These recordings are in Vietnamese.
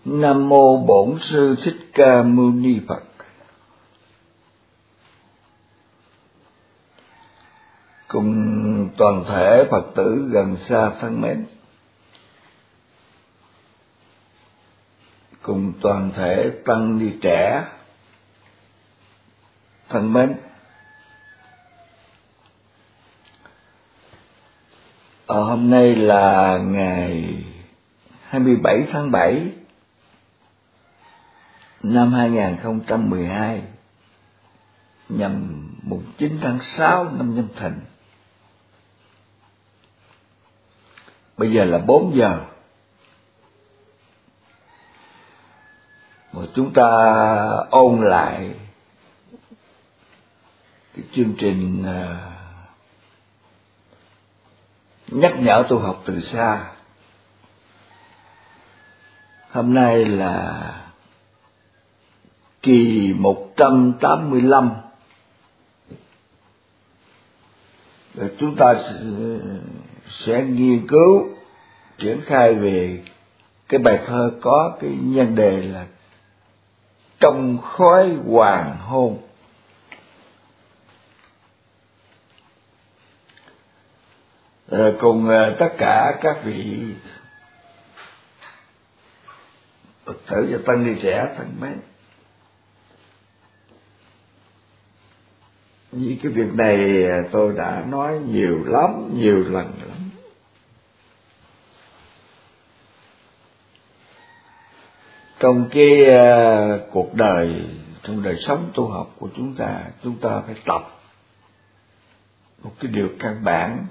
Nam mô Bổn Sư Thích Ca Mâu Ni Phật. Cùng toàn thể Phật tử gần xa thân mến, cùng toàn thể tăng ni trẻ thân mến, hôm nay là ngày 27 tháng 7 năm 2012, nhằm mùng 9 tháng 6 năm Nhâm Thìn. Bây giờ là 4 giờ. Mà chúng ta ôn lại cái chương trình nhắc nhở tu học từ xa. Hôm nay là kỳ 185. Rồi chúng ta sẽ nghiên cứu triển khai về cái bài thơ có cái nhan đề là Trong khói hoàng hôn. Cùng tất cả các vị Phật tử và tăng ni trẻ thân mến, vì cái việc này tôi đã nói nhiều lần lắm. Trong cái cuộc đời, trong đời sống tu học của chúng ta phải tập một cái điều căn bản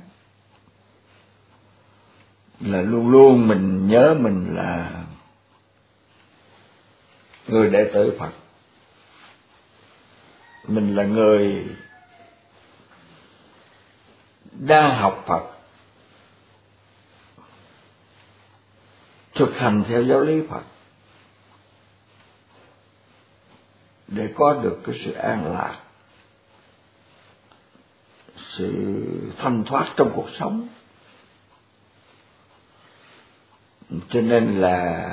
là luôn luôn mình nhớ mình là người đệ tử Phật. Mình là người đang học Phật, thực hành theo giáo lý Phật để có được cái sự an lạc, sự thanh thoát trong cuộc sống. Cho nên là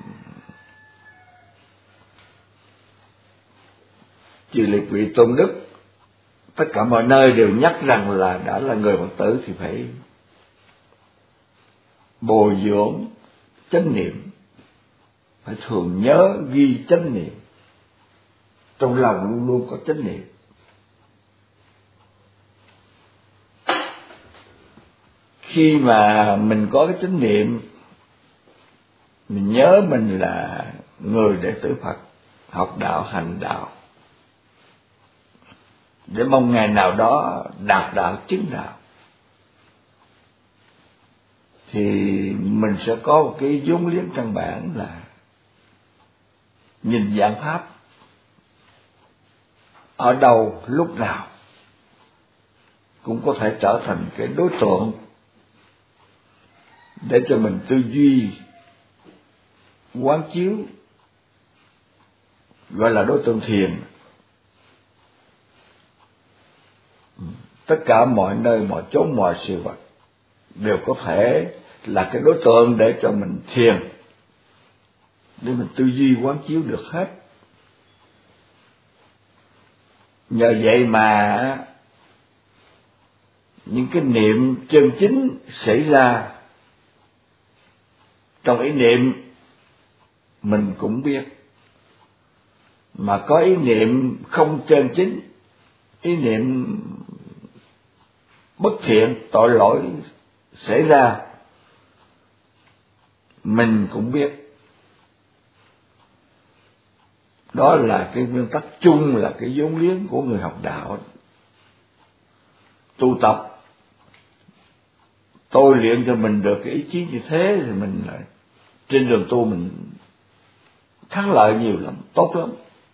chư Liệt Vị Tôn Đức tất cả mọi nơi đều nhắc rằng là đã là người Phật tử thì phải bồi dưỡng chánh niệm, phải thường nhớ ghi chánh niệm, trong lòng luôn luôn có chánh niệm. Khi mà mình có cái chánh niệm, mình nhớ mình là người đệ tử Phật, học đạo hành đạo, để mong ngày nào đó đạt đạo chứng đạo, thì mình sẽ có một cái vốn liếng căn bản là nhìn dạng pháp ở đâu lúc nào cũng có thể trở thành cái đối tượng để cho mình tư duy quán chiếu, gọi là đối tượng thiền. Tất cả mọi nơi, mọi chốn, mọi sự vật đều có thể là cái đối tượng để cho mình thiền, để mình tư duy quán chiếu được hết. Nhờ vậy mà những cái niệm chân chính xảy ra trong ý niệm mình cũng biết, mà có ý niệm không chân chính, ý niệm bất thiện, tội lỗi xảy ra mình cũng biết. Đó là cái nguyên tắc chung, là cái vốn liếng của người học đạo. Tu tập tôi luyện cho mình được cái ý chí như thế thì mình lại trên đường tu mình thắng lợi nhiều lắm, tốt lắm.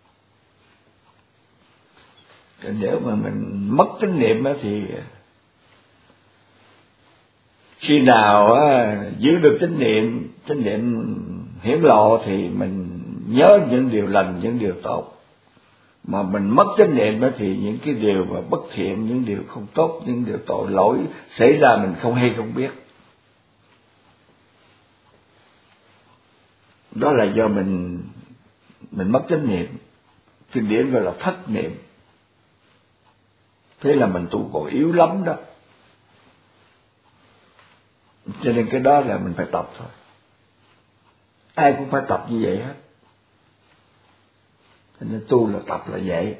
Nếu mà mình mất chánh niệm thì khi nào giữ được chánh niệm hiển lộ thì mình nhớ những điều lành, những điều tốt. Mà mình mất chánh niệm thì những cái điều mà bất thiện, những điều không tốt, những điều tội lỗi xảy ra mình không hay không biết. Đó là do mình mất chánh niệm, kinh điển gọi là thất niệm. Thế là mình tu còn yếu lắm đó. Cho nên cái đó là mình phải tập thôi. Ai cũng phải tập như vậy hết. Cho nên tu là tập là vậy.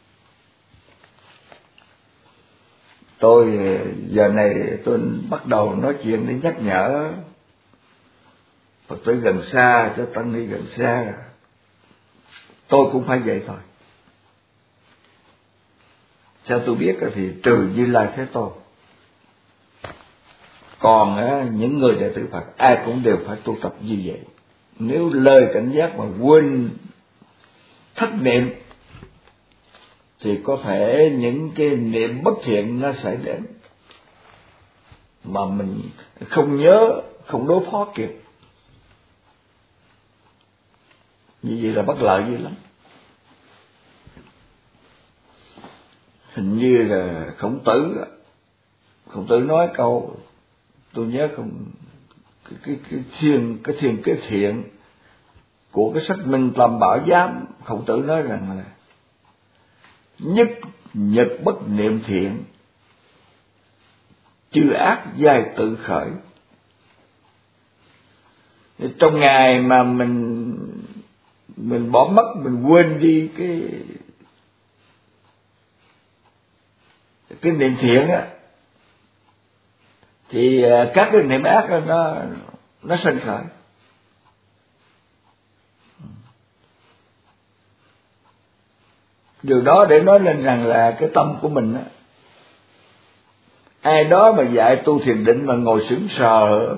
Tôi giờ này tôi bắt đầu nói chuyện để nhắc nhở Phật tử gần xa, cho tăng ni gần xa. Tôi cũng phải vậy thôi. Sao tôi biết thì trừ Như Lai Thế Tôn. Còn những người đệ tử Phật ai cũng đều phải tu tập như vậy. Nếu lời cảnh giác mà quên thất niệm thì có thể những cái niệm bất thiện nó xảy đến mà mình không nhớ, không đối phó kịp. Như vậy là bất lợi dữ lắm. Hình như là Khổng Tử nói câu tôi nhớ không, cái thiên cái thiện của cái sách Minh Tâm Bảo Giám. Khổng Tử nói rằng là nhất nhật bất niệm thiện, chư ác giai tự khởi. Trong ngày mà mình bỏ mất, mình quên đi cái niệm thiện á, thì các cái niệm ác đó, nó sanh khởi. Điều đó để nói lên rằng là cái tâm của mình á, ai đó mà dạy tu thiền định mà ngồi sững sờ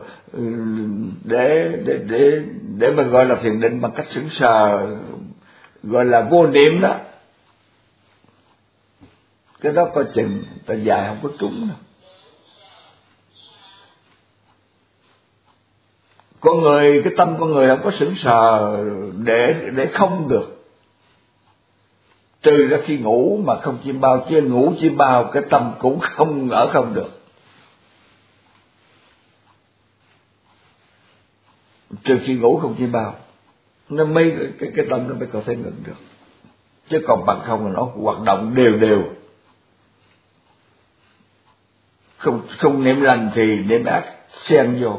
để mà gọi là thiền định bằng cách sững sờ, gọi là vô niệm đó, cái đó coi chừng ta dài không có trúng đâu. Con người, cái tâm con người không có sững sờ để không được. Trừ ra khi ngủ mà không chim bao, chứ ngủ chim bao cái tâm cũng không ở không được. Trừ khi ngủ không chim bao, nó mới cái tâm nó mới có thể ngừng được. Chứ còn bằng không là nó hoạt động đều. Không niệm lành thì niệm ác xen vô.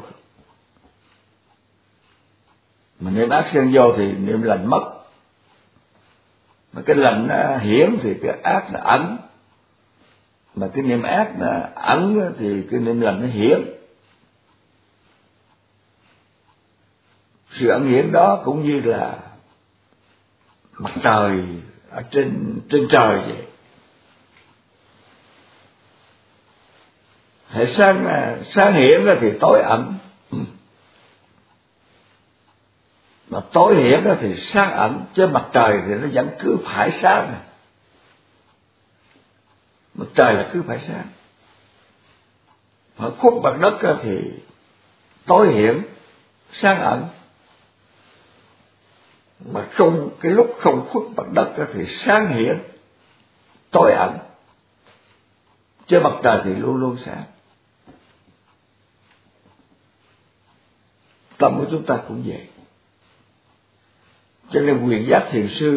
Mà niệm ác xen vô thì niệm lành mất. Mà cái lành nó hiển thì cái ác nó ẩn. Mà cái niệm ác nó ẩn thì cái niệm lành nó hiển. Sự ẩn hiển đó cũng như là mặt trời ở trên trời vậy. Hệ sáng hiển ra thì tối ẩn. Mà tối hiển đó thì sáng ẩn, chứ mặt trời thì nó vẫn cứ phải sáng này. Mặt trời là cứ phải sáng. Mà khuất mặt đất thì tối hiển, sáng ẩn. Mà không, cái lúc không khuất mặt đất thì sáng hiển, tối ẩn. Chứ mặt trời thì luôn luôn sáng. Tâm của chúng ta cũng vậy. Cho nên Quyền Giác Thiền Sư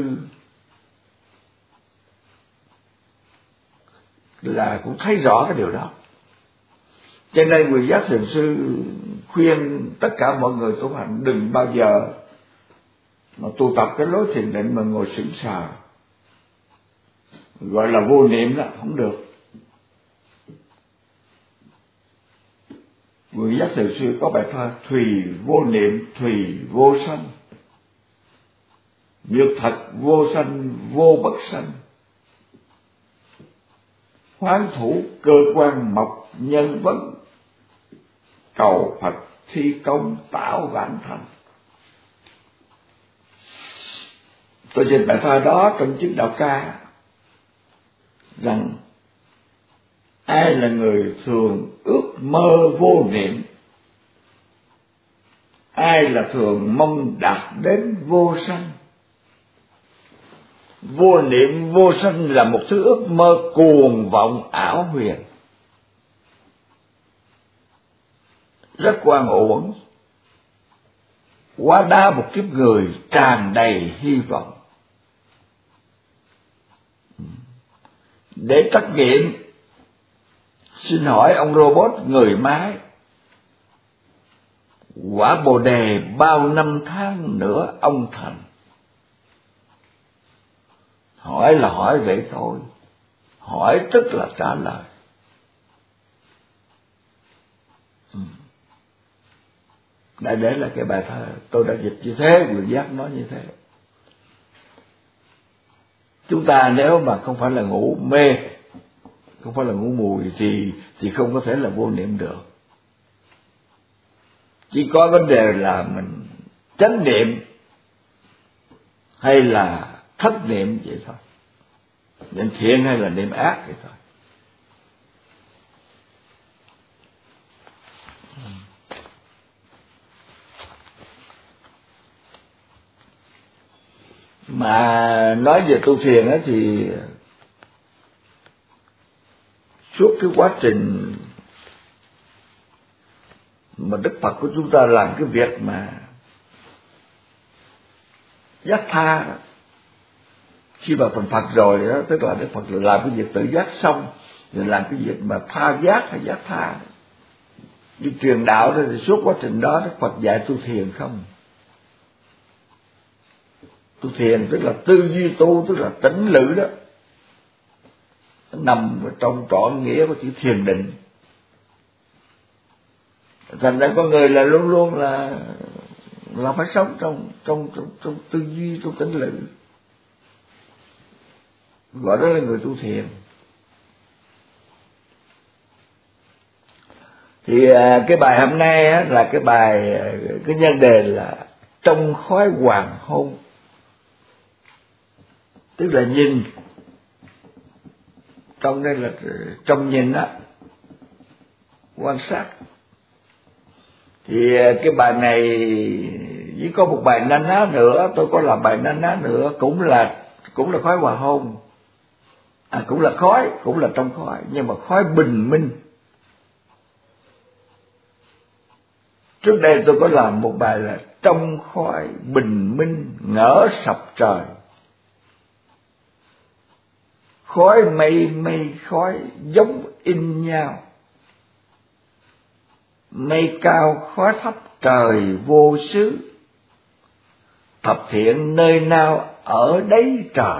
là cũng thấy rõ cái điều đó. Cho nên Quyền Giác Thiền Sư khuyên tất cả mọi người tu hành đừng bao giờ mà tu tập cái lối thiền định mà ngồi sững sờ, gọi là vô niệm đó, không được. Quyền Giác Thiền Sư có bài thơ Thùy vô niệm thùy vô sanh, nhược thật vô sanh vô bất sanh, hoán thủ cơ quan mộc nhân vấn, cầu Phật thi công tạo vạn thành. Tôi dịch bài thơ đó trong chiếc đạo ca rằng ai là người thường ước mơ vô niệm, ai là thường mong đạt đến vô sanh. Vô niệm vô sanh là một thứ ước mơ cuồng vọng ảo huyền, rất oan uổng. Quá đá một kiếp người tràn đầy hy vọng. Để trắc nghiệm, xin hỏi ông robot người máy, quả Bồ đề bao năm tháng nữa ông thành? Hỏi là hỏi vậy thôi, hỏi tức là trả lời. Đại để là cái bài thơ tôi đã dịch như thế, Quyền Giác nói như thế. Chúng ta nếu mà không phải là ngủ mê, không phải là ngủ mùi thì không có thể là vô niệm được. Chỉ có vấn đề là mình chánh niệm hay là thất niệm vậy thôi, niệm thiện hay là niệm ác vậy thôi. Mà nói về tu thiền á thì suốt cái quá trình mà Đức Phật của chúng ta làm cái việc mà giác tha, khi vào thành Phật rồi đó, tức là Đức Phật làm cái việc tự giác xong rồi làm cái việc mà tha giác hay giác tha, đi truyền đạo đó, thì suốt quá trình đó Đức Phật dạy tu thiền không. Tu thiền tức là tư duy tu, tức là tĩnh lự đó, nó nằm trong trọn nghĩa của chữ thiền định. Thành ra con người là luôn luôn là phải sống trong tư duy, trong tĩnh lự, gọi đó là người tu thiền. Thì cái bài hôm nay á, là cái bài, cái nhân đề là trong khói hoàng hôn, tức là nhìn. Trong đây là trong nhìn á, quan sát. Thì cái bài này chỉ có một bài na ná nữa, tôi có làm bài na ná nữa, cũng là khói hoàng hôn, cũng là khói, cũng là trong khói, nhưng mà khói bình minh. Trước đây tôi có làm một bài là trong khói bình minh ngỡ sập trời, khói mây mây khói giống in nhau, mây cao khói thấp trời vô xứ, thập thiện nơi nào ở đấy trời.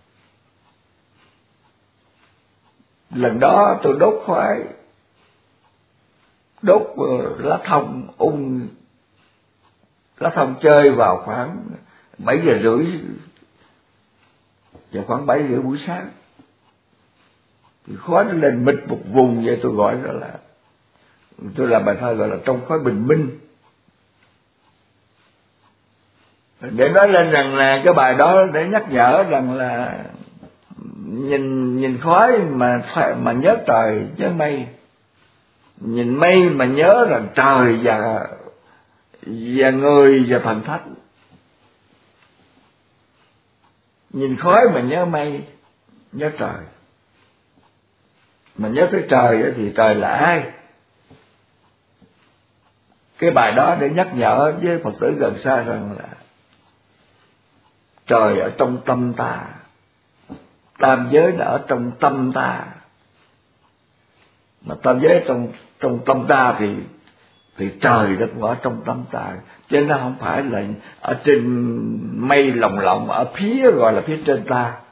Lần đó tôi đốt khói, đốt lá thông, lá thông chơi vào khoảng 7:30, vào khoảng 7:30 buổi sáng, thì khói nó lên mịt một vùng vậy. Tôi gọi đó là, tôi làm bài thơ gọi là trong khói bình minh, để nói lên rằng là cái bài đó để nhắc nhở rằng là nhìn khói mà nhớ trời nhớ mây, nhìn mây mà nhớ rằng trời và người và thần thánh, nhìn khói mà nhớ mây nhớ trời. Mà nhớ tới trời thì trời là ai? Cái bài đó để nhắc nhở với Phật tử gần xa rằng là trời ở trong tâm ta, tam giới là ở trong tâm ta. Mà tam giới trong tâm ta thì trời nó cũng ở trong tâm ta, chứ nó không phải là ở trên mây lồng lộng ở phía, gọi là phía trên ta.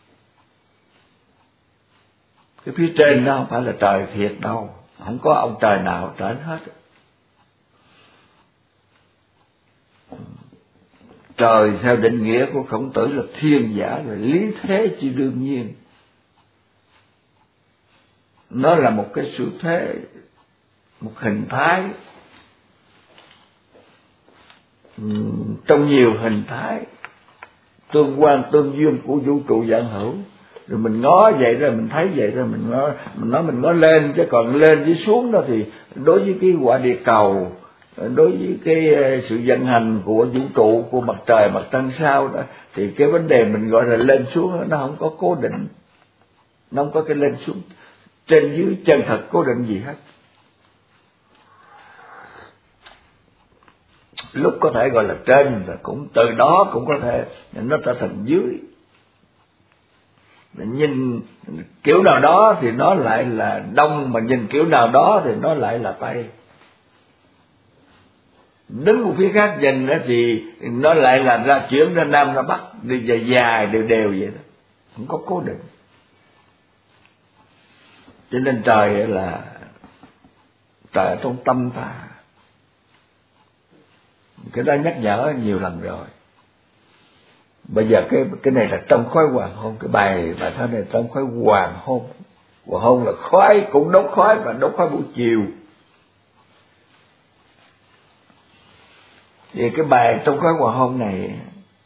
Cái phía trên đó không phải là trời thiệt đâu, không có ông trời nào trở hết. Trời theo định nghĩa của Khổng Tử là thiên giả, là lý thế chi đương nhiên. Nó là một cái sự thế, một hình thái trong nhiều hình thái tương quan tương duyên của vũ trụ vạn hữu. Rồi mình ngó vậy rồi mình thấy vậy rồi mình ngó lên, chứ còn lên với xuống đó thì đối với cái quả địa cầu, đối với cái sự vận hành của vũ trụ, của mặt trời mặt trăng sao đó, thì cái vấn đề mình gọi là lên xuống nó không có cố định, nó không có cái lên xuống trên dưới chân thật cố định gì hết. lúc có thể gọi là trên, và cũng từ đó cũng có thể nó trở thành dưới. Nhìn kiểu nào đó thì nó lại là đông, mà nhìn kiểu nào đó thì nó lại là tây. Đứng một phía khác nhìn đó thì nó lại là ra chuyển ra nam ra bắc, đi dài dài đều đều vậy đó, không có cố định. Cho nên trời là trời ở trong tâm ta. Cái đó nhắc nhở nhiều lần rồi. Bây giờ cái này là trong khói hoàng hôn, cái bài thơ này trong khói hoàng hôn. Hoàng hôn là khói, cũng đốt khói, và đốt khói buổi chiều. Thì cái bài trong khói hoàng hôn này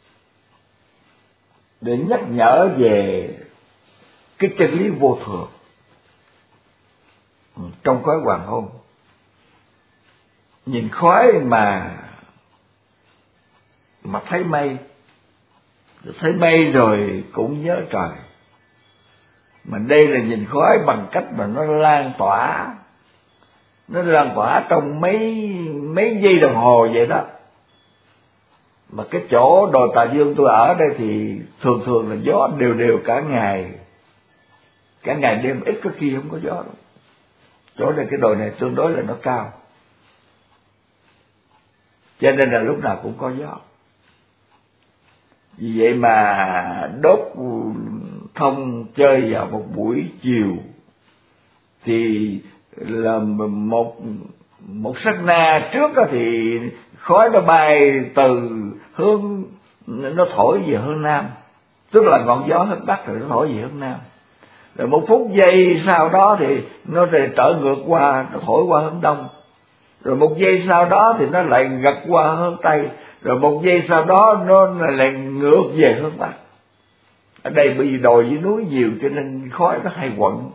để nhắc nhở về cái chân lý vô thường trong khói hoàng hôn. Nhìn khói mà thấy mây rồi cũng nhớ trời. Mà đây là nhìn khói bằng cách mà nó lan tỏa trong mấy giây đồng hồ vậy đó. Mà cái chỗ đồi Tà Dương tôi ở đây thì thường là gió đều cả ngày đêm, ít có khi không có gió đâu. Chỗ này cái đồi này tương đối là nó cao, cho nên là lúc nào cũng có gió. Vì vậy mà đốt thông chơi vào một buổi chiều thì là một sát na trước đó thì khói nó bay từ hướng, nó thổi về hướng nam, tức là ngọn gió hướng bắc rồi nó thổi về hướng nam. Rồi một phút giây sau đó thì nó trở ngược qua, nó thổi qua hướng đông. Rồi một giây sau đó thì nó lại gật qua hướng tây. Rồi một giây sau đó nó lại ngược về hướng bắc. Ở đây bởi vì đồi với núi nhiều cho nên khói nó hay quẩn.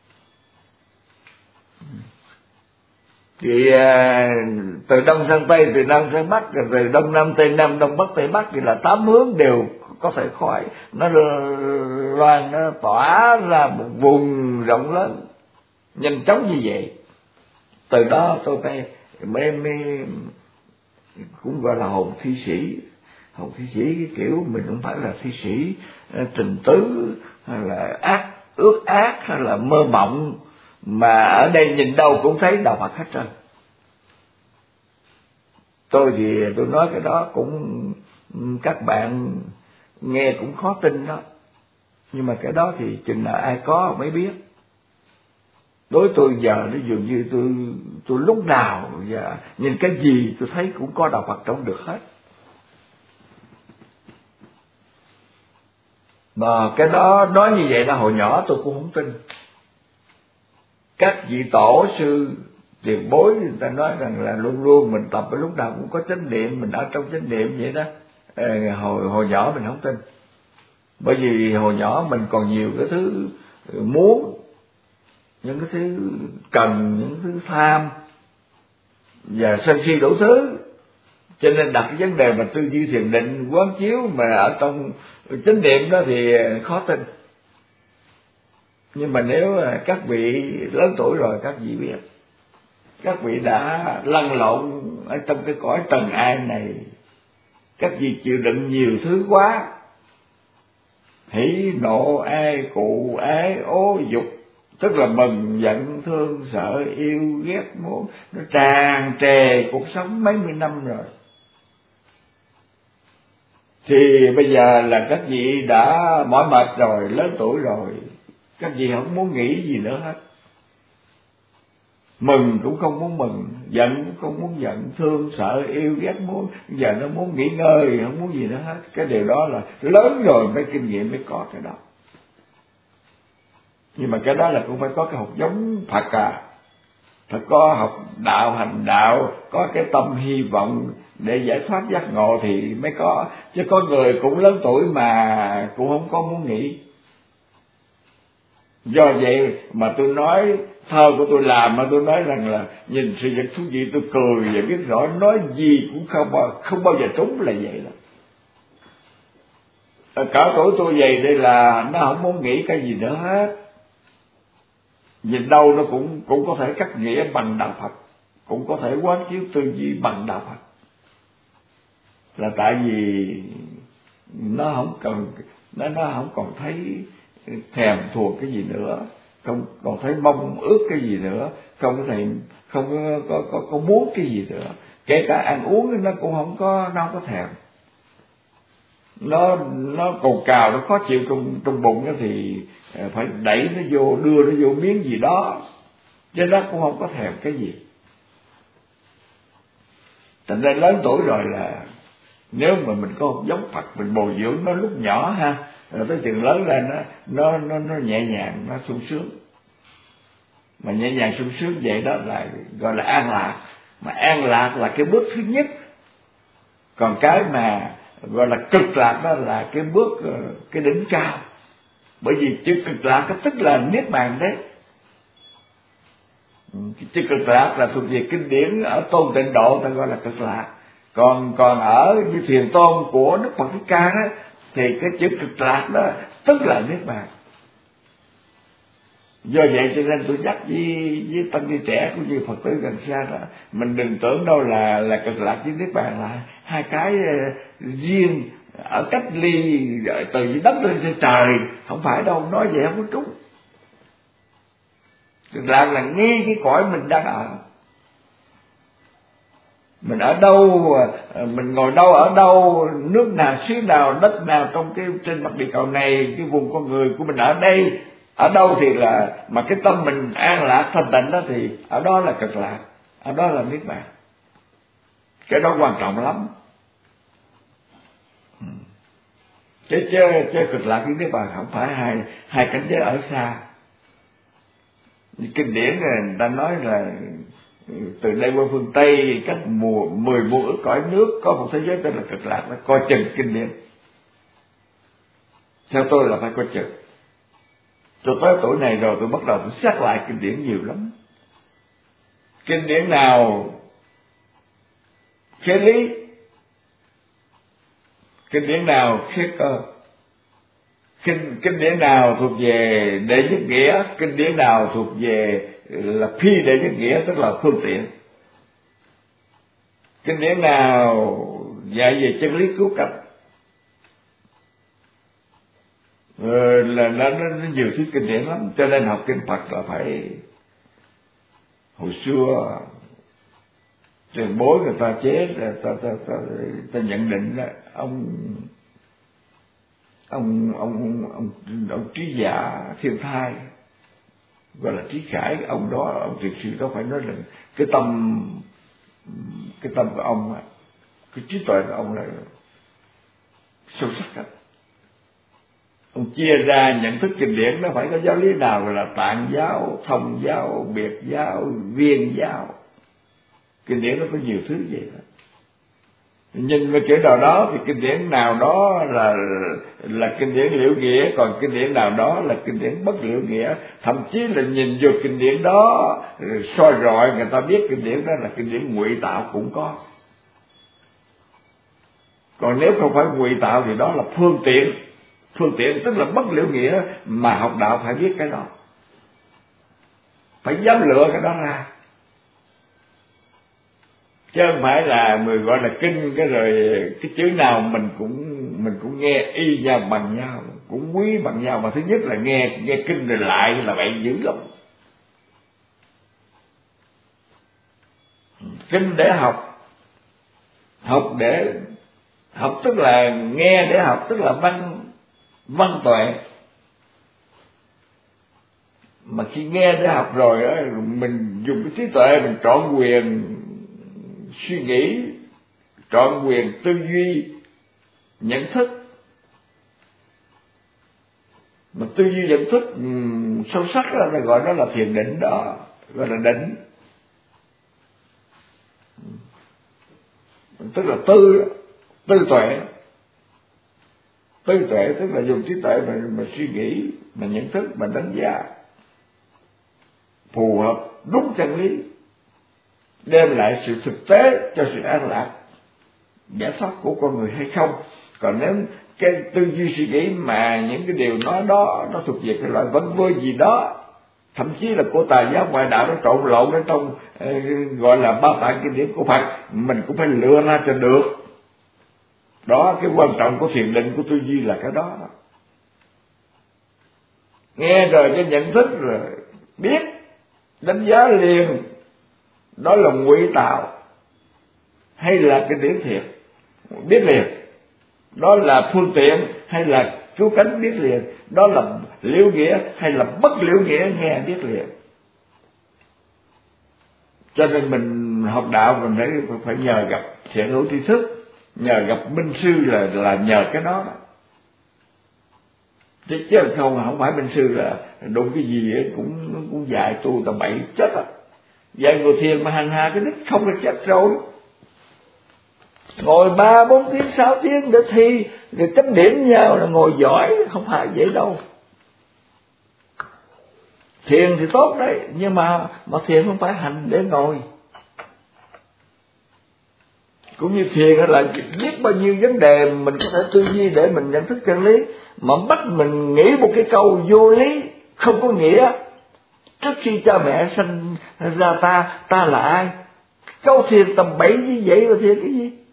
Thì từ đông sang tây, từ đông sang bắc, từ đông nam tây nam, đông bắc tây bắc thì là 8 hướng đều có thể khói. Nó loan, nó tỏa ra một vùng rộng lớn nhanh chóng như vậy. Từ đó tôi mới cũng gọi là hồn thi sĩ. Hồn thi sĩ cái kiểu mình không phải là thi sĩ tình tứ hay là ước ác hay là mơ mộng, mà ở đây nhìn đâu cũng thấy đạo Phật hết trơn. Tôi thì tôi nói cái đó cũng các bạn nghe cũng khó tin đó, nhưng mà cái đó thì chừng nào ai có mới biết. Đối tôi giờ nó dường như tôi lúc nào và nhìn cái gì tôi thấy cũng có đạo Phật trong được hết. Mà cái đó nói như vậy là hồi nhỏ tôi cũng không tin. Các vị tổ sư tiền bối người ta nói rằng là luôn luôn mình tập, lúc nào cũng có chánh niệm, mình ở trong chánh niệm vậy đó. Hồi nhỏ mình không tin, bởi vì hồi nhỏ mình còn nhiều cái thứ muốn, những cái thứ cần, những thứ tham và sân si đủ thứ, cho nên đặt cái vấn đề mà tư duy thiền định quán chiếu mà ở trong chánh niệm đó thì khó tin. Nhưng mà nếu các vị lớn tuổi rồi, các vị biết, các vị đã lăn lộn ở trong cái cõi trần ai này, các vị chịu đựng nhiều thứ quá, hỉ nộ ai cụ ái ố dục, tức là mừng giận thương sợ yêu ghét muốn, nó tràn trề cuộc sống mấy mươi năm rồi. Thì bây giờ là các vị đã mỏi mệt rồi, lớn tuổi rồi, các vị không muốn nghĩ gì nữa hết. Mừng cũng không muốn mừng, giận cũng không muốn giận, thương sợ yêu ghét muốn, giờ nó muốn nghỉ ngơi, không muốn gì nữa hết. Cái điều đó là lớn rồi mới kinh nghiệm mới có cái đó. Nhưng mà cái đó là cũng phải có cái học giống Phật phải có học đạo hành đạo, có cái tâm hy vọng để giải thoát giác ngộ thì mới có. Chứ có người cũng lớn tuổi mà cũng không có muốn nghĩ. Do vậy mà tôi nói thơ của tôi làm mà tôi nói rằng là nhìn sự vật thú vị tôi cười và biết rõ nói gì cũng không bao giờ trúng là vậy đó. Cả tuổi tôi vậy đây là nó không muốn nghĩ cái gì nữa hết. Nhìn đâu nó cũng có thể cắt nghĩa bằng đạo Phật, cũng có thể quán chiếu tư duy bằng đạo Phật. là tại vì nó không còn thấy thèm thuồng cái gì nữa, không còn thấy mong ước cái gì nữa, không có muốn cái gì nữa, kể cả ăn uống nó cũng không có thèm. Nó cồn cào, nó khó chịu trong bụng đó thì phải đẩy nó vô, đưa nó vô miếng gì đó, chứ nó cũng không có thèm cái gì. Thành ra lớn tuổi rồi là nếu mà mình có một giống Phật, mình bồi dưỡng nó lúc nhỏ ha, rồi tới chừng lớn lên nó nhẹ nhàng, nó sung sướng. Mà nhẹ nhàng sung sướng vậy đó là gọi là an lạc. Mà an lạc là cái bước thứ nhất, còn cái mà gọi là cực lạc đó là cái bước, cái đỉnh cao. Bởi vì chữ cực lạc có tức là niết bàn đấy. Chữ cực lạc là thuộc về kinh điển ở Tôn Tịnh Độ ta gọi là cực lạc. Còn ở như Thiền Tôn của Đức Phật Thích Ca đó thì cái chữ cực lạc đó tức là niết bàn. Do vậy cho nên tôi nhắc với tăng ni trẻ cũng như Phật tử gần xa đó, mình đừng tưởng đâu là cực lạc với niết bàn là hai cái riêng ở cách ly từ dưới đất lên trên trời, không phải đâu, nói vậy không có trúng. Cực lạc là ngay cái cõi mình đang ở. Mình ở đâu, mình ngồi đâu, ở đâu, nước nào, xứ nào, đất nào trong cái trên mặt địa cầu này, cái vùng con người của mình ở đây, ở đâu thì là mà cái tâm mình an lạc thanh tịnh đó thì ở đó là cực lạc, ở đó là niết bàn. Cái đó quan trọng lắm. Chứ cực lạc với niết bàn không phải hai cảnh giới ở xa. Kinh điển người ta nói là từ đây qua phương Tây cách 10 muôn ức cõi nước có một thế giới tên là cực lạc, nó coi chừng kinh điển. Theo tôi là phải coi chừng. Cho tới tuổi này rồi tôi bắt đầu tôi xét lại kinh điển nhiều lắm. Kinh điển nào khế lý, kinh điển nào khế cơ, kinh điển nào thuộc về đệ nhất nghĩa, kinh điển nào thuộc về là phi đệ nhất nghĩa, tức là phương tiện. Kinh điển nào dạy về chân lý cứu cánh, là nó nhiều thứ kinh điển lắm. Cho nên học kinh Phật là phải, hồi xưa tiền bối người ta chế, ta nhận định là ông trí giả Thiên Thai, gọi là Trí Khải, ông đó, ông thiệt sự đó phải nói là cái tâm của ông, cái trí tuệ của ông là sâu sắc lắm. Ông chia ra nhận thức kinh điển nó phải có giáo lý nào gọi là tạng giáo, thông giáo, biệt giáo, viên giáo. Kinh điển nó có nhiều thứ vậy đó. Nhưng mà kiểu nào đó thì kinh điển nào đó là kinh điển liễu nghĩa, còn kinh điển nào đó là kinh điển bất liễu nghĩa. Thậm chí là nhìn vô kinh điển đó soi rọi người ta biết kinh điển đó là kinh điển ngụy tạo cũng có. Còn nếu không phải ngụy tạo thì đó là phương tiện. Phương tiện tức là bất liễu nghĩa, mà học đạo phải biết cái đó, phải dám lựa cái đó ra, chứ không phải là người gọi là kinh cái rồi cái chữ nào mình cũng nghe y nhau bằng nhau, cũng quý bằng nhau. Mà thứ nhất là nghe kinh rồi lại là vậy dữ lắm. Kinh để học để học tức là nghe để học, tức là văn tuệ. Mà khi nghe để học rồi đó, mình dùng cái trí tuệ mình trọn quyền suy nghĩ, trọn quyền tư duy, nhận thức. Mà tư duy nhận thức sâu sắc đó, là gọi đó là thiền định đó, gọi là định. Tức là tư tuệ. Tư tuệ tức là dùng trí tuệ mà suy nghĩ, mà nhận thức, mà đánh giá phù hợp đúng chân lý, đem lại sự thực tế cho sự an lạc, giải thoát của con người hay không. Còn nếu cái tư duy suy nghĩ mà những cái điều nói đó nó thuộc về cái loại vân vơ gì đó, thậm chí là của tà giáo ngoại đạo nó trộn lộn ở trong gọi là ba tạng kinh điển của Phật, mình cũng phải lựa ra cho được. Đó, cái quan trọng của thiền định của tư duy là cái đó. Nghe rồi cái nhận thức rồi biết, đánh giá liền, đó là ngụy tạo hay là cái điển thiệt, biết liền. Đó là phương tiện hay là cứu cánh, biết liền. Đó là liễu nghĩa hay là bất liễu nghĩa, nghe biết liền. Cho nên mình học đạo mình phải nhờ gặp thiện hữu tri thức, nhờ gặp minh sư là nhờ cái đó. Chứ không phải minh sư là đụng cái gì ấy, cũng dạy tu tầm bậy chết á. Dạy ngồi thiền mà hành hạ cái đích không là chết rồi. Ngồi 3-4 tiếng 6 tiếng để thi rồi chấm điểm nhau là ngồi giỏi, không phải vậy đâu. Thiền thì tốt đấy, nhưng mà thiền không phải hành để ngồi. Cũng như thiền là biết bao nhiêu vấn đề mình có thể tư duy để mình nhận thức chân lý, mà bắt mình nghĩ một cái câu vô lý không có nghĩa. Trước khi cha mẹ sinh ra ta là ai? Câu thiền tầm bậy như vậy mà thiền cái gì?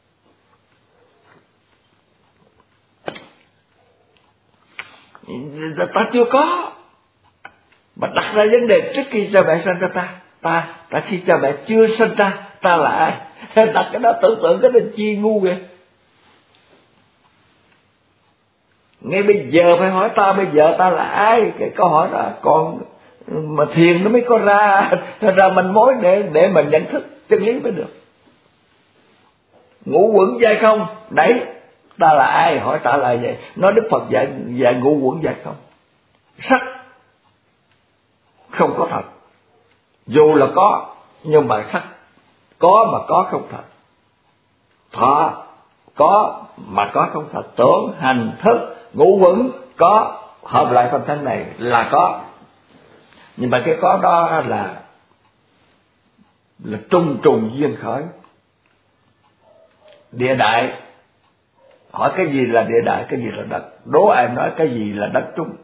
Ta chưa có. Mà đặt ra vấn đề trước khi cha mẹ sinh ra ta khi cha mẹ chưa sinh ta là ai? Đặt cái đó, tưởng tượng cái đó chi ngu kìa. Ngay bây giờ phải hỏi ta bây giờ ta là ai? Cái câu hỏi đó còn mà thiền nó mới có ra manh mối để mình nhận thức chân lý mới được. Ngũ quẩn dai không? Đấy, ta là ai? Hỏi ta là vậy. Nói Đức Phật dạy ngũ quẩn dai không. Sắc không có thật, dù là có nhưng mà sắc có mà có không thật. Thọ có mà có không thật. Tưởng hành thức ngũ quẩn có, hợp lại phần thân này là có. Nhưng mà cái có đó là trùng trùng duyên khởi. Địa đại, hỏi cái gì là địa đại, cái gì là đất. Đố ai nói cái gì là đất trung.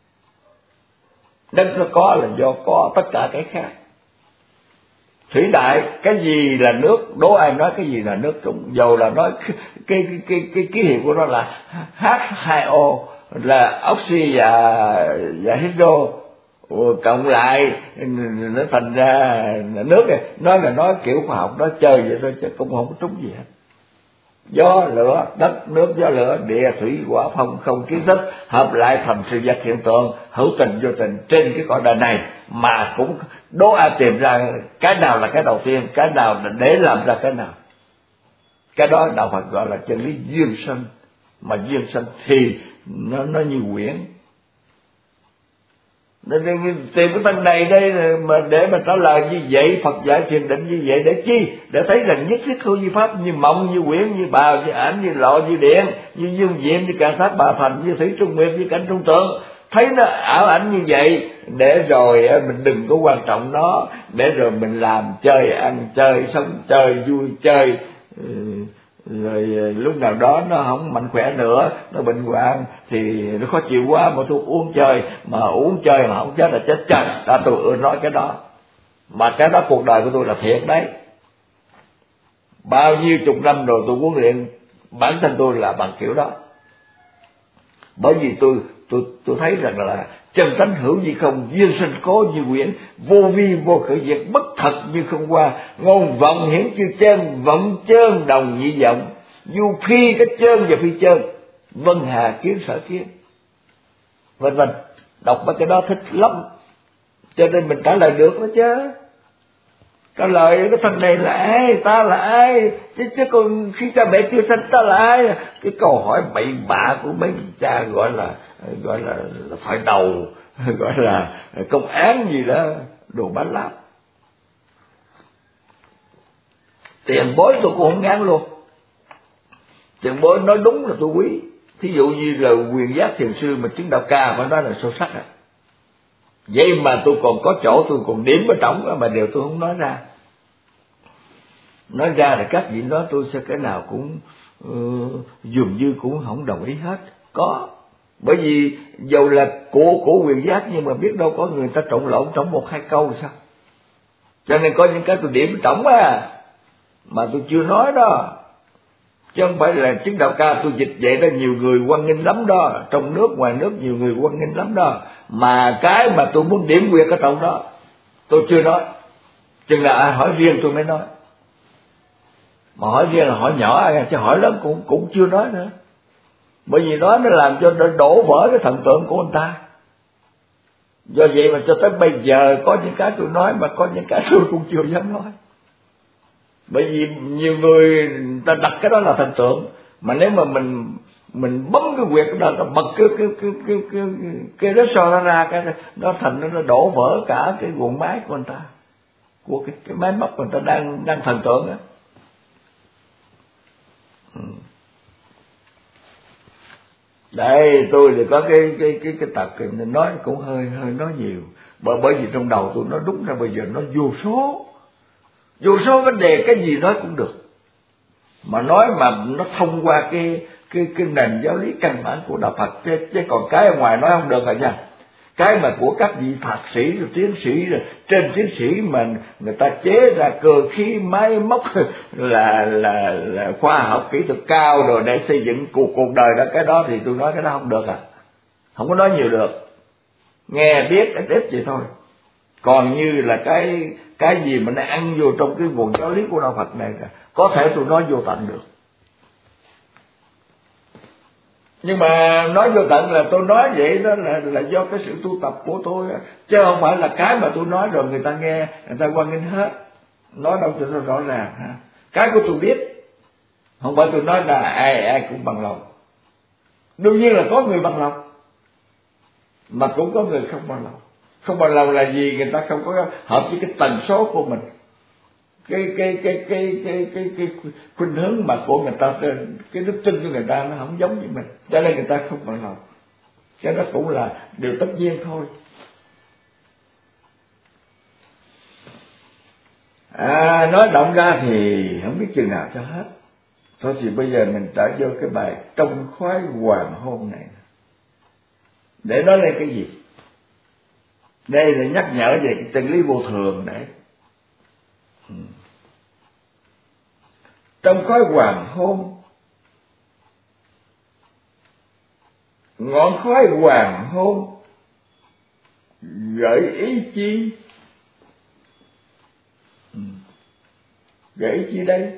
Đất nó có là do có tất cả cái khác. Thủy đại, cái gì là nước, đố ai nói cái gì là nước trung. Dầu là nói cái ký hiệu của nó là H2O, là oxy và hydro cộng lại nó thành ra nước này. Nói kiểu khoa học, nó chơi vậy thôi chứ cũng không có trúng gì hết. Gió lửa, đất nước, gió lửa, địa thủy hỏa phong không kiến thức hợp lại thành sự vật hiện tượng hữu tình vô tình trên cái cõi đời này, mà cũng đố ai tìm ra cái nào là cái đầu tiên, cái nào để làm ra cái nào. Cái đó đạo Phật gọi là chân lý duyên sanh. Mà duyên sanh thì nó như quyển. Nên tìm cái thân này đây mà để mà trả lời như vậy, Phật dạy thiền định như vậy để chi? Để thấy rằng nhất thiết hữu như pháp, như mộng, như quyển, như bào, như ảnh, như lộ, như điện, như dương diệm, như càn sát bà thành, như thủy trung nguyệt, như cảnh trung tượng. Thấy nó ảo ảnh như vậy để rồi mình đừng có quan trọng nó, để rồi mình làm chơi, ăn chơi, sống chơi, vui chơi. Rồi lúc nào đó nó không mạnh khỏe nữa, nó bệnh hoạn thì nó khó chịu quá mà tôi uống chơi, mà uống chơi mà không chết là chết chắc. Đã tôi nói cái đó, mà cái đó cuộc đời của tôi là thiệt đấy. Bao nhiêu chục năm rồi tôi huấn luyện bản thân tôi là bằng kiểu đó. Bởi vì tôi thấy rằng là chân tánh hữu như không, duyên sinh cố như quyển, vô vi vô khởi diệt, bất thật như không qua, ngôn vọng hiển chư chân, vọng chơn đồng nhị vọng, du phi cái chơn và phi chơn, vân hà kiến sở kiến, vân vân. Đọc mấy cái đó thích lắm, cho nên mình trả lời được đó chứ. Trả lời cái thằng này là ai, ta là ai, chứ còn khi cha mẹ chưa sinh ta là ai. Cái câu hỏi bậy bạ của mấy cha gọi là phải đầu, gọi là công án gì đó, đồ bán lắm. Tiền bối tôi cũng không ngán luôn. Tiền bối nói đúng là tôi quý. Thí dụ như là Quyền Giác Thiền Sư mà chứng đạo ca phải nói là sâu sắc. Vậy mà tôi còn có chỗ tôi còn điểm ở trong mà điều tôi không nói ra. Nói ra là các vị nói tôi sẽ cái nào cũng dường như cũng không đồng ý hết. Có. Bởi vì dầu là của Quyền Giác nhưng mà biết đâu có người ta trộn lộn trong 1-2 câu sao. Cho nên có những cái tôi điểm trọng mà tôi chưa nói đó. chứ không phải là chứng đạo cao tôi dịch vậy đó, nhiều người hoan nghênh lắm đó, trong nước ngoài nước nhiều người hoan nghênh lắm đó, mà cái mà tôi muốn điểm quyệt ở trong đó tôi chưa nói, chừng là ai hỏi riêng tôi mới nói, mà hỏi riêng là hỏi nhỏ chứ hỏi lớn cũng chưa nói nữa, bởi vì nói nó làm cho đổ vỡ cái thần tượng của anh ta. Do vậy mà cho tới bây giờ có những cái tôi nói, mà có những cái tôi cũng chưa dám nói, bởi vì nhiều người ta đặt cái đó là thần tượng, mà nếu mà mình bấm cái quyệt đó, nó bật cái đó so nó ra, cái nó thành nó đổ vỡ cả cái guồng máy của người ta, của cái máy móc của người ta đang thần tượng á. Đây tôi thì có cái tật nói cũng hơi nói nhiều, bởi vì trong đầu tôi nó đúng ra bây giờ nó vô số vấn đề, cái gì nói cũng được, mà nói mà nó thông qua cái nền giáo lý căn bản của đạo Phật, chứ còn cái ở ngoài nói không được rồi nha. Cái mà của các vị thạc sĩ rồi tiến sĩ rồi trên tiến sĩ mà người ta chế ra cơ khí máy móc là khoa học kỹ thuật cao rồi để xây dựng cuộc đời đó, cái đó thì tôi nói cái đó không được không có nói nhiều được, nghe biết ít vậy thôi. Còn như là cái gì mà nó ăn vô trong cái nguồn giáo lý của đạo Phật này, có thể tôi nói vô tận được. Nhưng mà nói vô tận là tôi nói vậy đó là do cái sự tu tập của tôi, chứ không phải là cái mà tôi nói rồi người ta nghe, người ta hoan nghênh hết. Nói đâu cho nó rõ ràng ha. Cái của tôi biết, không phải tôi nói là ai cũng bằng lòng. Đương nhiên là có người bằng lòng, mà cũng có người không bằng lòng. Không bằng lòng là gì? Người ta không có hợp với cái tần số của mình, cái khuynh hướng mà của người ta, cái đức tin của người ta nó không giống như mình, cho nên người ta không bằng lòng. Cái đó cũng là điều tất nhiên thôi. Nói động ra thì không biết chừng nào cho hết. Thôi thì bây giờ mình trở vô cái bài trong khoái hoàng hôn này, để nói lên cái gì? Đây là nhắc nhở về cái chân lý vô thường đấy. Trong khói hoàng hôn, ngọn khói hoàng hôn gợi ý chi? Gợi ý chi đây?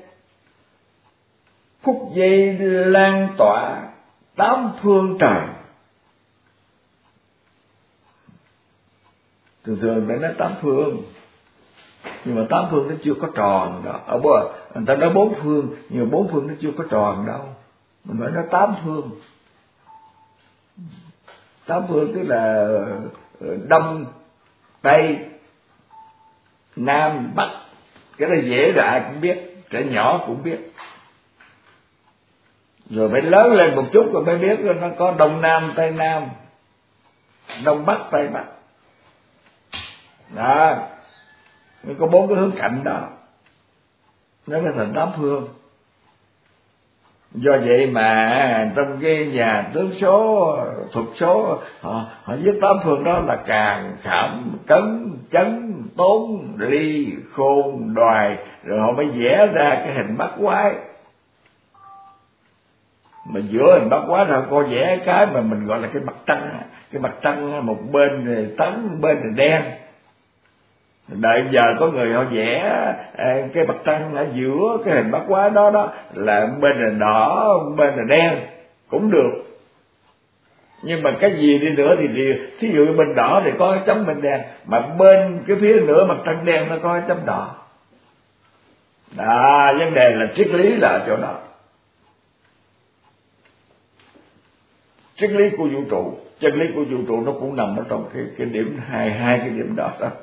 Phút giây lan tỏa tám phương trời. Thường phải nói tám phương, nhưng mà tám phương nó chưa có tròn đó. Người ta nói bốn phương, nhưng mà bốn phương nó chưa có tròn đâu. Mình phải nói tám phương. Tám phương tức là đông, tây, nam, bắc. Cái này dễ là ai cũng biết, trẻ nhỏ cũng biết. Rồi phải lớn lên một chút rồi mới biết nó có đông nam, tây nam, đông bắc, tây bắc. Đó, nó có bốn cái hướng cạnh đó, nó mới thành tám phương. Do vậy mà trong cái nhà tướng số, thuật số, họ viết tám phương đó là Càn, Khảm, Cấn, Chấn, Tốn, Ly, Khôn, Đoài, rồi họ mới vẽ ra cái hình bát quái. Mà giữa hình bát quái là có vẽ cái mà mình gọi là cái mặt trăng. Cái mặt trăng một bên thì trắng, bên thì đen. Đợi giờ có người họ vẽ cái mặt trăng ở giữa cái hình bát quái đó đó, là bên là đỏ, bên là đen cũng được. Nhưng mà cái gì đi nữa thì thí dụ bên đỏ thì có cái chấm bên đen, mà bên cái phía nữa mặt trăng đen nó có cái chấm đỏ. Đó, vấn đề là triết lý là ở chỗ đó. Triết lý của vũ trụ, chân lý của vũ trụ nó cũng nằm ở trong cái điểm hai cái điểm đó đó.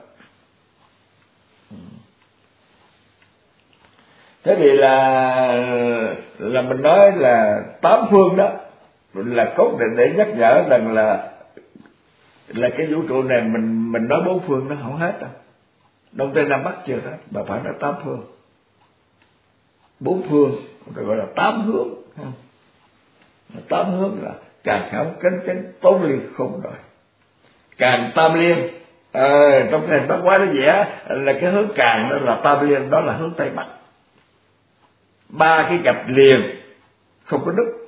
Thế thì là mình nói là tám phương đó là cốt định để nhắc nhở rằng là cái vũ trụ này mình nói bốn phương nó không hết đâu. Đông tây nam bắc chưa hết, mà phải nói tám phương. Bốn phương gọi là tám hướng. Tám hướng là Càn, Khảm, Cấn, Chấn, Tốn, Ly, Khôn, Đoài. Càn tam liên, trong cái hình bát quái nó vẽ là cái hướng Càn đó là tam liên, đó là hướng tây bắc. Ba cái gạch liền không có đức.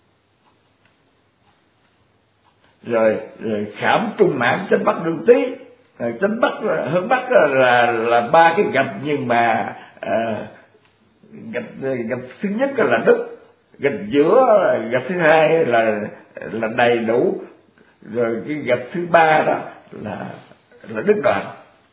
Rồi khảm trung mãn chánh bắc đường tí. Chánh bắc hướng bắc là ba cái gạch, nhưng mà gạch thứ nhất là đức, gạch giữa, gạch thứ hai là đầy đủ, rồi cái gạch thứ ba đó là đức đoạn.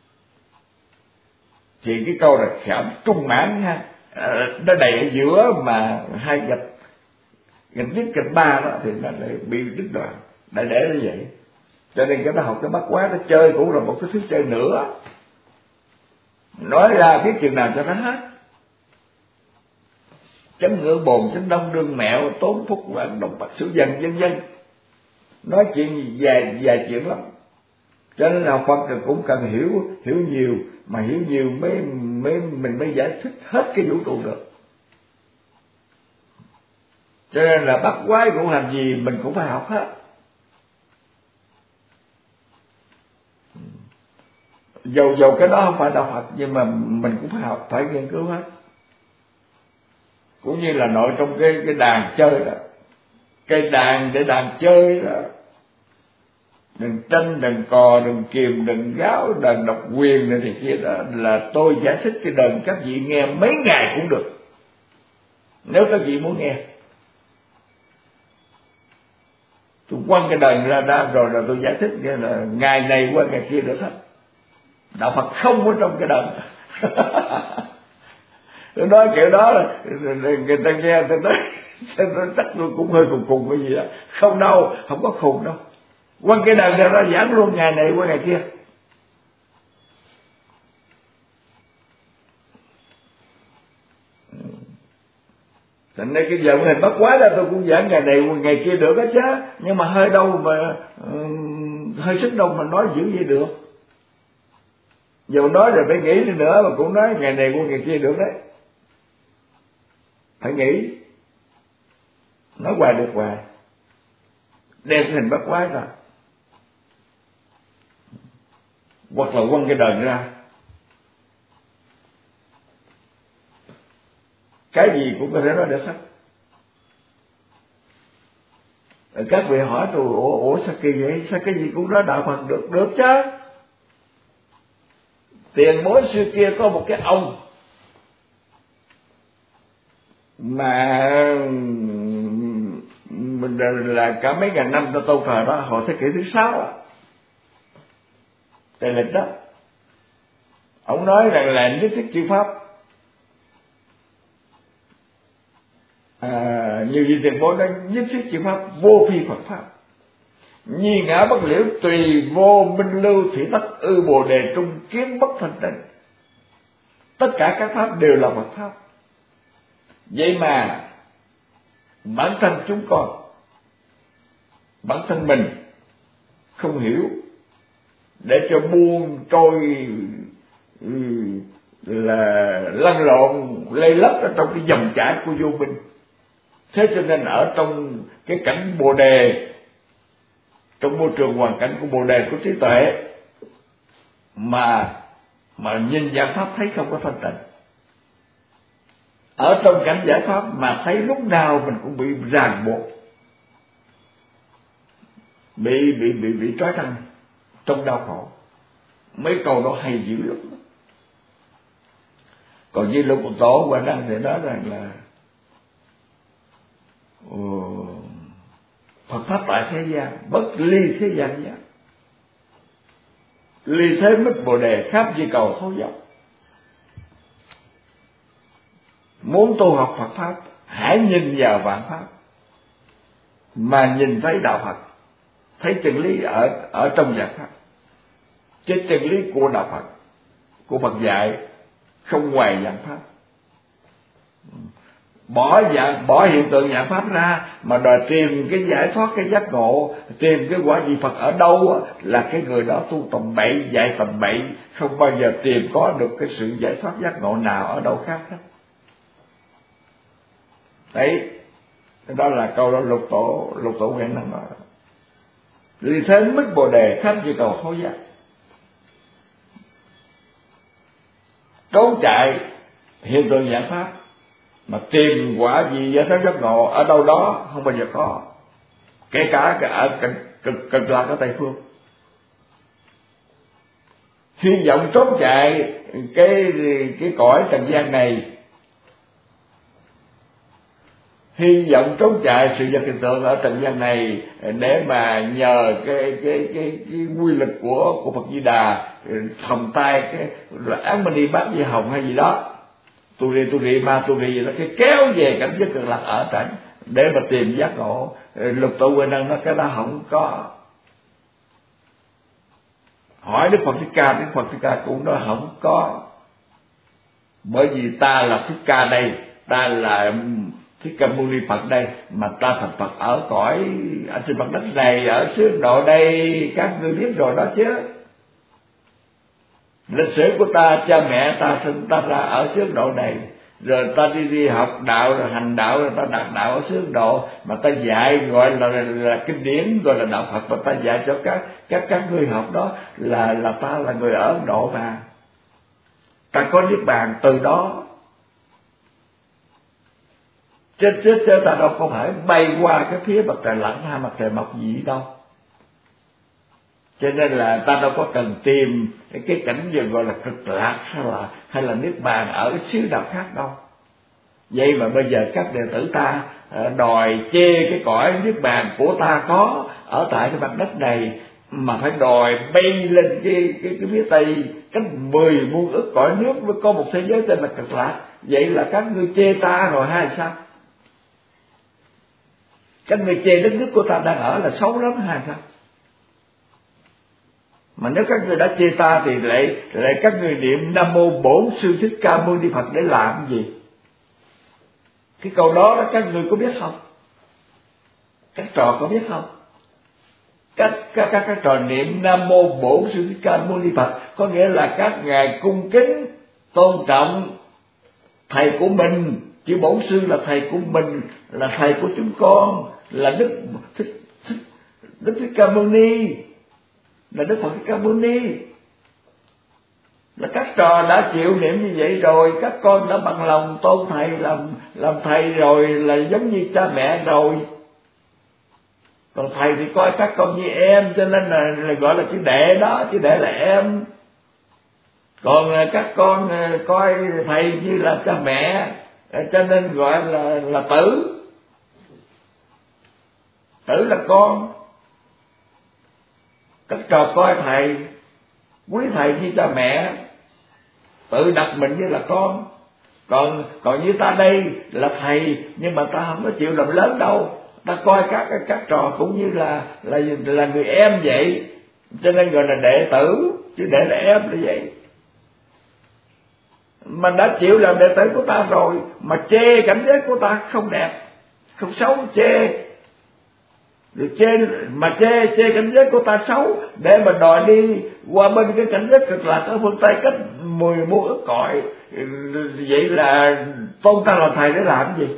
Thì cái câu là khảm trung mãn ha, nó đầy ở giữa, mà hai gạch nhất gạch ba đó thì nó lại bị đức đoạn, đại để như vậy. Cho nên cái nó học cái bát quái nó chơi cũng là một cái thứ chơi nữa, nói ra biết chừng nào cho nó hết. Chấm ngựa bồn, chấm đông đương mẹo, tốn phúc vạn đồng bạc sử dần, vân vân. Nói chuyện dài chuyện lắm. Cho nên học Phật thì cũng cần hiểu nhiều, mà hiểu nhiều mình mới giải thích hết cái vũ trụ được. Cho nên là bắt quái cũng làm gì mình cũng phải học hết. Dầu cái đó không phải đạo Phật, nhưng mà mình cũng phải học, phải nghiên cứu hết. Cũng như là nội trong cái đàn chơi đó, cây đàn để đàn chơi đó, đừng tranh, đừng cò, đừng kiềm, đừng gáo, đàn độc quyền này thì kia đó, là tôi giải thích cái đàn các vị nghe mấy ngày cũng được, nếu các vị muốn nghe. Tôi quăng cái đàn ra rồi là tôi giải thích nghe là ngày này qua ngày kia được hết. Đạo Phật không ở trong cái đàn. Tôi nói kiểu đó là người ta nghe, tôi nói chắc tôi cũng hơi cùng cái gì đó. Không đâu, không có khùng đâu. Quăng cái đàn ra giảng luôn ngày này qua ngày kia. Thành ra cái giờ hình bắt quái là tôi cũng giảng ngày này qua ngày kia được hết chứ. Nhưng mà hơi đâu mà hơi sức đâu mà nói dữ vậy được. Dù nói rồi phải nghĩ đi nữa, mà cũng nói ngày này qua ngày kia được đấy. Phải nghĩ, nói hoài được hoài, đem cái hình bắt quái ra, hoặc là quăng cái đờn ra, cái gì cũng có thể nói được hết. Các vị hỏi tôi, ủa sao kỳ vậy, sao cái gì cũng nói đạo Phật được chứ? Tiền bối xưa kia có một cái ông mà mình là cả mấy ngàn năm ta tu thời đó, hồi thế kỷ thứ 6 á, Tề Lịch đó, ông nói rằng là nhất thiết chư pháp, nhiều vị tiền bối nói nhất thiết chư pháp vô phi Phật pháp, nhi ngã bất liễu tùy vô minh lưu thủy tắc ư bồ đề trung kiến bất thành tịnh. Tất cả các pháp đều là Phật pháp. Vậy mà bản thân chúng con, bản thân mình không hiểu, để cho buông trôi là lăn lộn lây lất ở trong cái dòng chảy của vô minh. Thế cho nên ở trong cái cảnh bồ đề, trong môi trường hoàn cảnh của bồ đề của trí tuệ, mà nhìn giải pháp thấy không có thanh tịnh. Ở trong cảnh giải pháp mà thấy lúc nào mình cũng bị ràng buộc, bị trói răng trong đau khổ. Mấy câu đó hay dữ lắm. Còn như Lục Tổ Hòa Đăng thì nói rằng là Phật pháp tại thế gian bất ly thế gian giác, ly thế mức bồ đề khắp di cầu thấu dọc. Muốn tu học Phật pháp, hãy nhìn vào vạn pháp mà nhìn thấy đạo Phật, thấy chân lý ở trong vạn pháp, chứ chân lý của đạo Phật, của Phật dạy không ngoài vạn pháp. Bỏ hiện tượng vạn pháp ra mà đòi tìm cái giải thoát, cái giác ngộ, tìm cái quả vị Phật ở đâu, là cái người đó tu tầm bậy, dạy tầm bậy, không bao giờ tìm có được cái sự giải thoát giác ngộ nào ở đâu khác hết. Đấy, đó là câu đó Lục Tổ Huệ Năng nói. Ly thế mức bồ đề khắp di cầu thấu giác. Trốn chạy hiện tượng vạn pháp Mà tìm quả gì giải thoát giác ngộ ở đâu đó không bao giờ có, kể cả ở cực lạc ở Tây Phương. Hy vọng trốn chạy cái cõi trần gian này, hy vọng trốn chạy sự vật hiện tượng ở trần gian này để mà nhờ cái quy lực của Phật Di Đà thòng tay cái án mani bát di hồng hay gì đó, tu ri ma tu ri nó cái kéo về cảnh giới cực lạc ở trển để mà tìm giác ngộ. Lục tự Huệ Năng nó cái đó không có. Hỏi Đức Phật Thích Ca cũng nói không có, bởi vì ta là Thích Ca đây, ta là Thích Ca Mâu Ni Phật đây, mà ta thành Phật ở cõi ở trên mặt đất này, ở xứ Ấn Độ đây, các ngươi biết rồi đó chứ. Lịch sử của ta, cha mẹ ta sinh ta ra ở xứ Ấn Độ này, rồi ta đi học đạo, rồi hành đạo, rồi ta đạt đạo ở xứ Ấn Độ, mà ta dạy gọi là kinh điển, gọi là đạo Phật, mà ta dạy cho các ngươi học đó là ta là người ở Ấn Độ mà. Ta có niết bàn từ đó. Chứ ta đâu có phải bay qua cái phía mặt trời lặn hay mặt trời mọc gì đâu. Cho nên là ta đâu có cần tìm cái cảnh gì gọi là cực lạc hay là niết bàn ở cái xứ nào khác đâu. Vậy mà bây giờ các đệ tử ta đòi chê cái cõi niết bàn của ta có ở tại cái mặt đất này, mà phải đòi bay lên cái phía tây cách 10 muôn ức cõi nước mới có một thế giới tên là cực lạc. Vậy là các ngươi chê ta rồi hay sao? Các ngươi chê đất nước của ta đang ở là xấu lắm hay sao? Mà nếu các ngươi đã chê ta thì lại các ngươi niệm Nam Mô Bổn Sư Thích Ca Mâu Ni Phật để làm gì? Cái câu đó các ngươi có biết không? Các trò có biết không? Các trò niệm Nam Mô Bổn Sư Thích Ca Mâu Ni Phật có nghĩa là các ngài cung kính tôn trọng thầy của mình. Chữ Bổn Sư là thầy của mình, là thầy của chúng con, là Đức Thích Ca Mâu Ni, là Đức Phật Thích Ca Mâu Ni. Là các trò đã chịu niệm như vậy rồi, các con đã bằng lòng tôn thầy làm thầy rồi, là giống như cha mẹ rồi. Còn thầy thì coi các con như em, cho nên là gọi là chữ đệ đó, chữ đệ là em. Còn các con coi thầy như là cha mẹ, cho nên gọi là tử. Tử là con. Các trò coi thầy, quý thầy như cha mẹ, tự đặt mình như là con. Còn như ta đây là thầy, nhưng mà ta không có chịu làm lớn đâu. Ta coi các trò cũng như là người em vậy, cho nên gọi là đệ tử, chứ đệ là em là vậy. Mà đã chịu làm đệ tử của ta rồi mà chê cảnh giới của ta không đẹp, không xấu, chê chê cảnh giới của ta xấu để mà đòi đi qua bên cái cảnh giới cực lạc ở phương Tây cách 10 muôn ức cõi. Vậy là tôn ta là thầy để làm gì?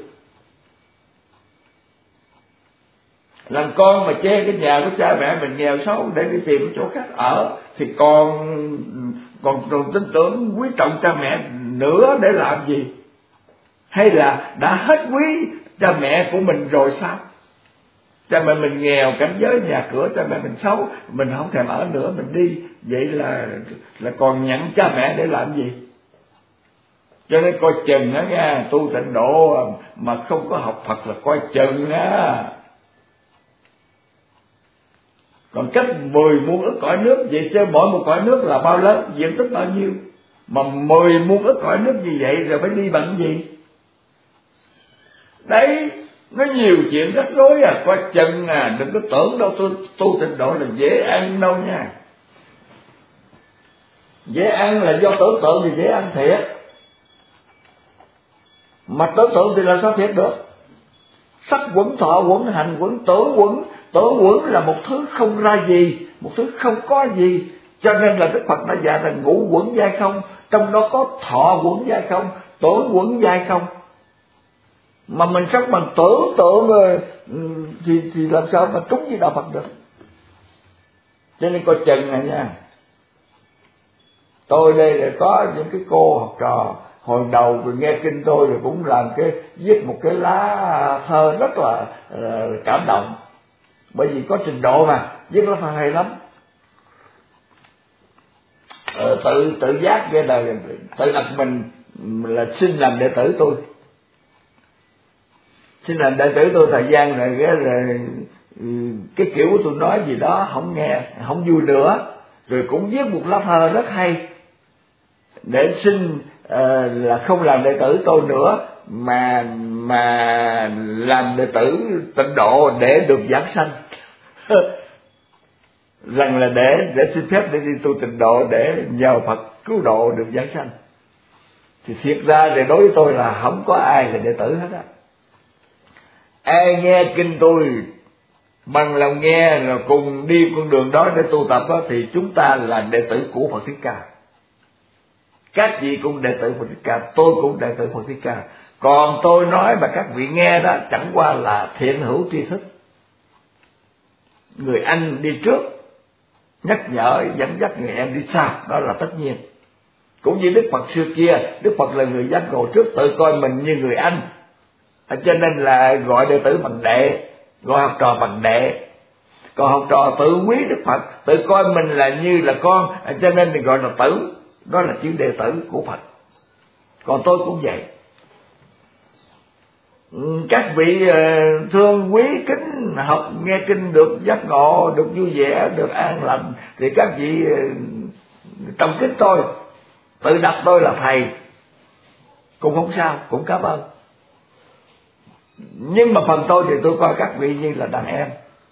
Làm con mà chê cái nhà của cha mẹ mình nghèo xấu để đi tìm chỗ khác ở thì còn tin tưởng quý trọng cha mẹ nữa để làm gì? Hay là đã hết quý cha mẹ của mình rồi sao? Cha mẹ mình nghèo, cảnh giới nhà cửa cha mẹ mình xấu, mình không thèm ở nữa, mình đi. Vậy là còn nhận cha mẹ để làm gì? Cho nên coi chừng á nha, tu tịnh độ mà không có học Phật là coi chừng á. Còn cách 10 muôn ức cõi nước, vậy chứ mỗi một cõi nước là bao lớn, diện tích bao nhiêu? Mà 10 muôn ức cõi nước như vậy rồi phải đi bằng gì? Đấy, nó nhiều chuyện rắc rối à, coi chừng à, đừng có tưởng đâu tu tịnh độ là dễ ăn đâu nha. Dễ ăn là do tưởng tượng thì dễ ăn thiệt. Mà tưởng tượng thì làm sao thiệt được? Sắc quẩn, thọ quẩn, hành quẩn, tưởng quẩn. Tưởng quẩn là một thứ không ra gì, một thứ không có gì. Cho nên là Đức Phật đã dạy là ngũ quẩn giai không, trong đó có thọ quẩn giai không, tưởng quẩn giai không. Mà mình sống bằng tưởng tượng thì làm sao mà trúng với đạo Phật được? Cho nên coi chừng này nha. Tôi đây là có những cái cô học trò hồi đầu nghe kinh tôi rồi cũng làm viết một cái lá thơ rất là cảm động, bởi vì có trình độ mà viết lá thơ hay lắm. Tự giác cái đời tự đặt mình là xin làm đệ tử tôi, xin làm đệ tử tôi thời gian rồi cái kiểu của tôi nói gì đó không nghe không vui nữa, rồi cũng viết một lá thơ rất hay để xin là không làm đệ tử tôi nữa mà làm đệ tử tịnh độ để được giảng sanh. Rằng là để xin phép để đi tu tịnh độ để nhờ Phật cứu độ được giảng sanh. Thì thiệt ra thì đối với tôi là không có ai là đệ tử hết á. Ai nghe kinh tôi bằng lòng nghe rồi cùng đi con đường đó để tu tập đó, thì chúng ta là đệ tử của Phật Thích Ca. Các vị cũng đệ tử Phật Thích Ca, tôi cũng đệ tử Phật Thích Ca. Còn tôi nói mà các vị nghe đó chẳng qua là thiện hữu tri thức, người anh đi trước nhắc nhở dẫn dắt người em đi sau, đó là tất nhiên. Cũng như Đức Phật xưa kia, Đức Phật là người giác ngộ trước, tự coi mình như người anh, cho nên là gọi đệ tử bằng đệ, gọi học trò bằng đệ. Còn học trò tự quý Đức Phật, tự coi mình là như là con, cho nên thì gọi là tử, đó là chữ đệ tử của Phật. Còn tôi cũng vậy. Các vị thương quý kính học nghe kinh được giác ngộ, được vui vẻ, được an lành, thì các vị trọng kính tôi, tự đặt tôi là thầy, cũng không sao, cũng cảm ơn. Nhưng mà phần tôi thì tôi coi các vị như là đàn em,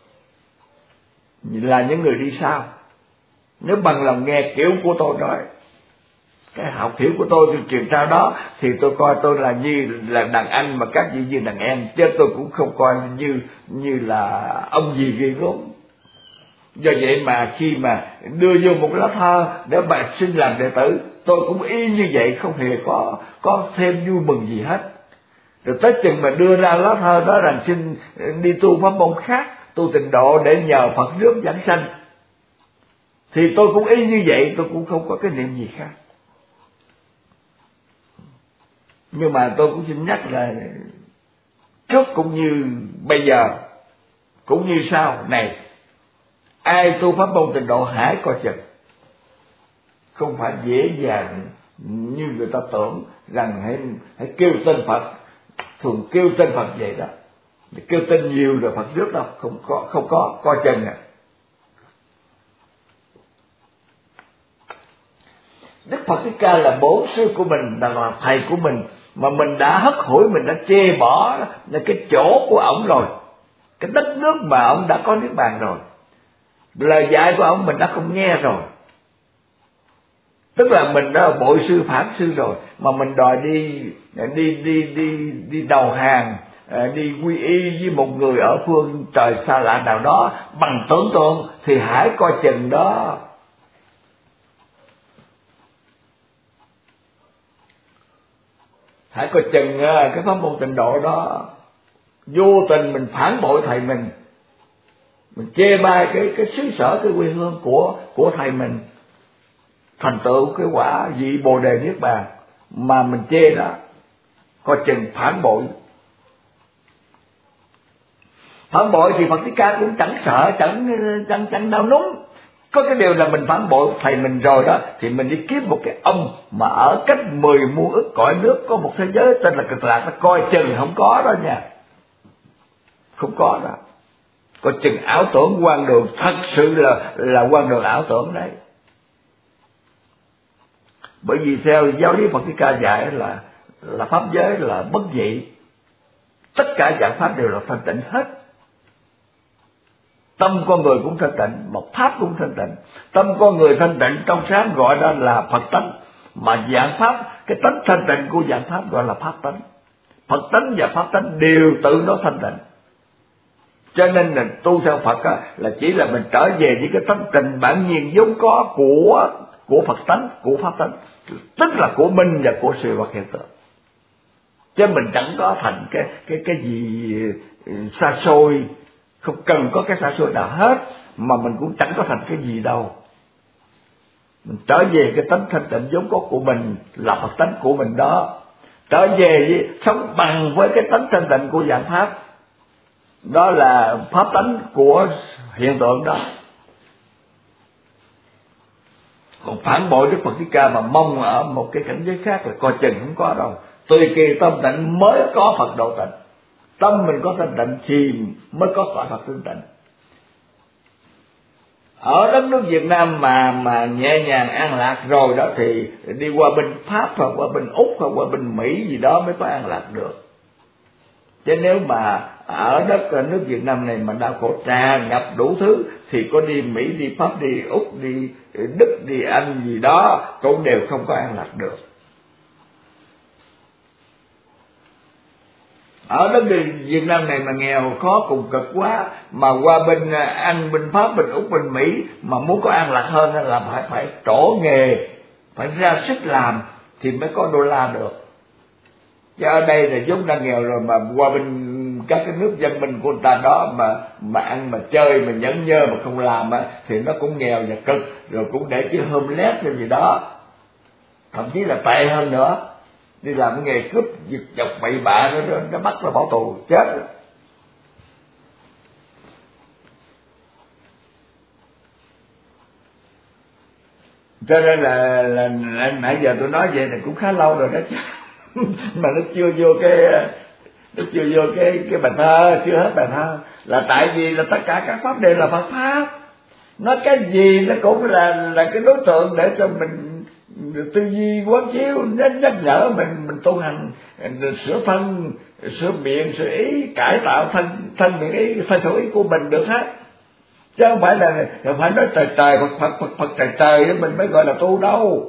là những người đi sau. Nếu bằng lòng nghe kiểu của tôi nói, cái học hiểu của tôi truyền trao đó, thì tôi coi tôi là như là đàn anh, mà các vị như đàn em, chứ tôi cũng không coi như là ông gì ghê gớm. Do vậy mà khi mà đưa vô một lá thơ để bà xin làm đệ tử, tôi cũng y như vậy, không hề có thêm vui mừng gì hết. Rồi tới chừng mà đưa ra lá thơ đó rằng xin đi tu pháp môn khác, tu tịnh độ để nhờ Phật rước giảng sanh, thì tôi cũng y như vậy, tôi cũng không có cái niệm gì khác. Nhưng mà tôi cũng xin nhắc là trước cũng như bây giờ, cũng như sau này, ai tu pháp môn tịnh độ hãy coi chừng, không phải dễ dàng như người ta tưởng rằng hãy kêu tên Phật, thường kêu tên Phật vậy đó, kêu tên nhiều rồi Phật rước đâu, không có coi chừng. Đức Phật Thích Ca là bổn sư của mình, là thầy của mình, mà mình đã hất hủi, mình đã chê bỏ là cái chỗ của ổng rồi, cái đất nước mà ổng đã có niết bàn rồi, lời dạy của ổng mình đã không nghe rồi. Tức là mình đã bội sư phản sư rồi, mà mình đòi đi đầu hàng, đi quy y với một người ở phương trời xa lạ nào đó bằng tưởng tượng, thì hãy coi chừng đó. Hãy coi chừng cái pháp môn tịnh độ đó, vô tình mình phản bội thầy mình chê bai cái xứ sở, cái quê hương của thầy mình, thành tựu cái quả vị Bồ Đề Niết Bàn mà mình chê đó, coi chừng phản bội. Phản bội thì Phật Thích Ca cũng chẳng sợ, chẳng đau núng. Có cái điều là mình phản bội thầy mình rồi đó, thì mình đi kiếm một cái ông mà ở cách 10 muôn ức cõi nước có một thế giới tên là Cực Lạc, nó coi chừng không có đó nha, không có đó. Coi chừng ảo tưởng quan đường, thật sự là quan đường ảo tưởng đấy. Bởi vì theo giáo lý Phật Thích Ca dạy là pháp giới là bất dị, tất cả dạng pháp đều là thanh tịnh hết. Tâm con người cũng thanh tịnh, một pháp cũng thanh tịnh. Tâm con người thanh tịnh trong sáng gọi đó là Phật tánh, mà dạng pháp, cái tánh thanh tịnh của dạng pháp gọi là pháp tánh. Phật tánh và pháp tánh đều tự nó thanh tịnh. Cho nên là tu theo Phật á, là chỉ là mình trở về với cái tánh tình bản nhiên vốn có của Phật tánh, của pháp tánh, tức là của mình và của sự vật hiện tượng. Chứ mình chẳng có thành cái gì xa xôi, không cần có cái xa xôi nào hết, mà mình cũng chẳng có thành cái gì đâu. Mình trở về cái tánh thanh tịnh vốn có của mình, là Phật tánh của mình đó. Trở về với, sống bằng với cái tánh thanh tịnh của dạng pháp, đó là pháp tánh của hiện tượng đó. Còn phản bội Đức Phật Thích Ca mà mong ở một cái cảnh giới khác là coi chừng không có đâu. Tùy kỳ tâm tịnh mới có Phật độ tịnh. Tâm mình có thanh tịnh thì mới có cõi Phật thanh tịnh. Ở đất nước Việt Nam mà nhẹ nhàng an lạc rồi đó thì đi qua bên Pháp hoặc qua bên Úc hoặc qua bên Mỹ gì đó mới có an lạc được. Chứ nếu mà ở nước Việt Nam này mà đau khổ tràn ngập đủ thứ thì có đi Mỹ, đi Pháp, đi Úc, đi Đức, đi Anh gì đó cũng đều không có an lạc được. Ở đất Việt Nam này mà nghèo khó cùng cực quá, mà qua bên Anh, bên Pháp, bên Úc, bên Mỹ mà muốn có an lạc hơn là phải trổ nghề, phải ra sức làm thì mới có đô la được. Chứ ở đây là vốn đang nghèo rồi mà qua bên các cái nước dân minh của người ta đó mà ăn mà chơi mà nhẫn nhơ mà không làm á thì nó cũng nghèo và cực, rồi cũng để chứ homeless hay gì đó, thậm chí là tệ hơn nữa, đi làm cái nghề cướp giật dọc bậy bạ nó bắt nó bỏ tù chết. Cho nên là nãy giờ tôi nói vậy thì cũng khá lâu rồi đó chứ mà nó chưa vô cái bài thơ, chưa hết bài thơ, là tại vì là tất cả các pháp đều là Phật pháp, nói cái gì nó cũng là cái đối tượng để cho mình tư duy quán chiếu, nhắc nhở mình tu hành, sửa thân, sửa miệng, sửa ý, cải tạo thân miệng ý, thân khẩu ý của mình được hết, chứ không phải là phải nói trời Phật trời mình mới gọi là tu đâu.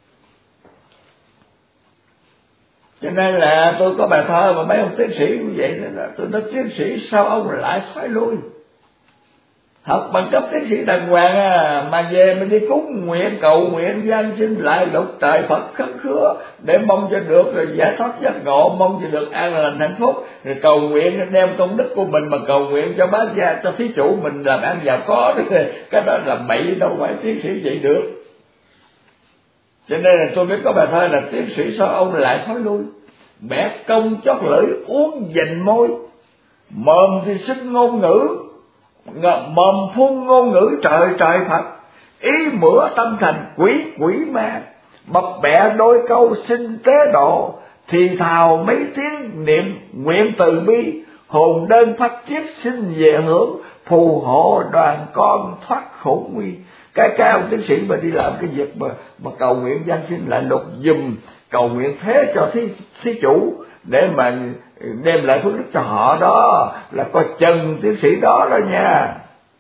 Cho nên là tôi có bài thơ mà mấy ông tiến sĩ như vậy là tôi nói tiến sĩ sao ông lại thoái lui, học bằng cấp tiến sĩ đàng hoàng mà về mình đi cúng nguyện cầu nguyện gian xin lại lục trời Phật khấn khứa để mong cho được rồi giải thoát giác ngộ, mong cho được an lành hạnh phúc, rồi cầu nguyện đem công đức của mình mà cầu nguyện cho bá gia, cho thí chủ mình làm ăn giàu có, cái đó là bậy, đâu phải tiến sĩ vậy được. Cho nên là tôi biết có bài thơ là tiến sĩ sao ông lại thoái lui, bẻ công chót lưỡi uống dành môi, mồm thì xin ngôn ngữ, mồm phun ngôn ngữ trời Phật, ý mửa tâm thành quỷ ma, bập bẹ đôi câu xin tế độ, thì thào mấy tiếng niệm nguyện từ bi, hồn đơn phát chiết xin về hưởng, phù hộ đoàn con thoát khổ nguy. Cái ông tiến sĩ mà đi làm cái việc mà cầu nguyện danh xin lại lục dùm, cầu nguyện thế cho thí chủ để mà đem lại phước đức cho họ, đó là coi chừng tiến sĩ đó nha.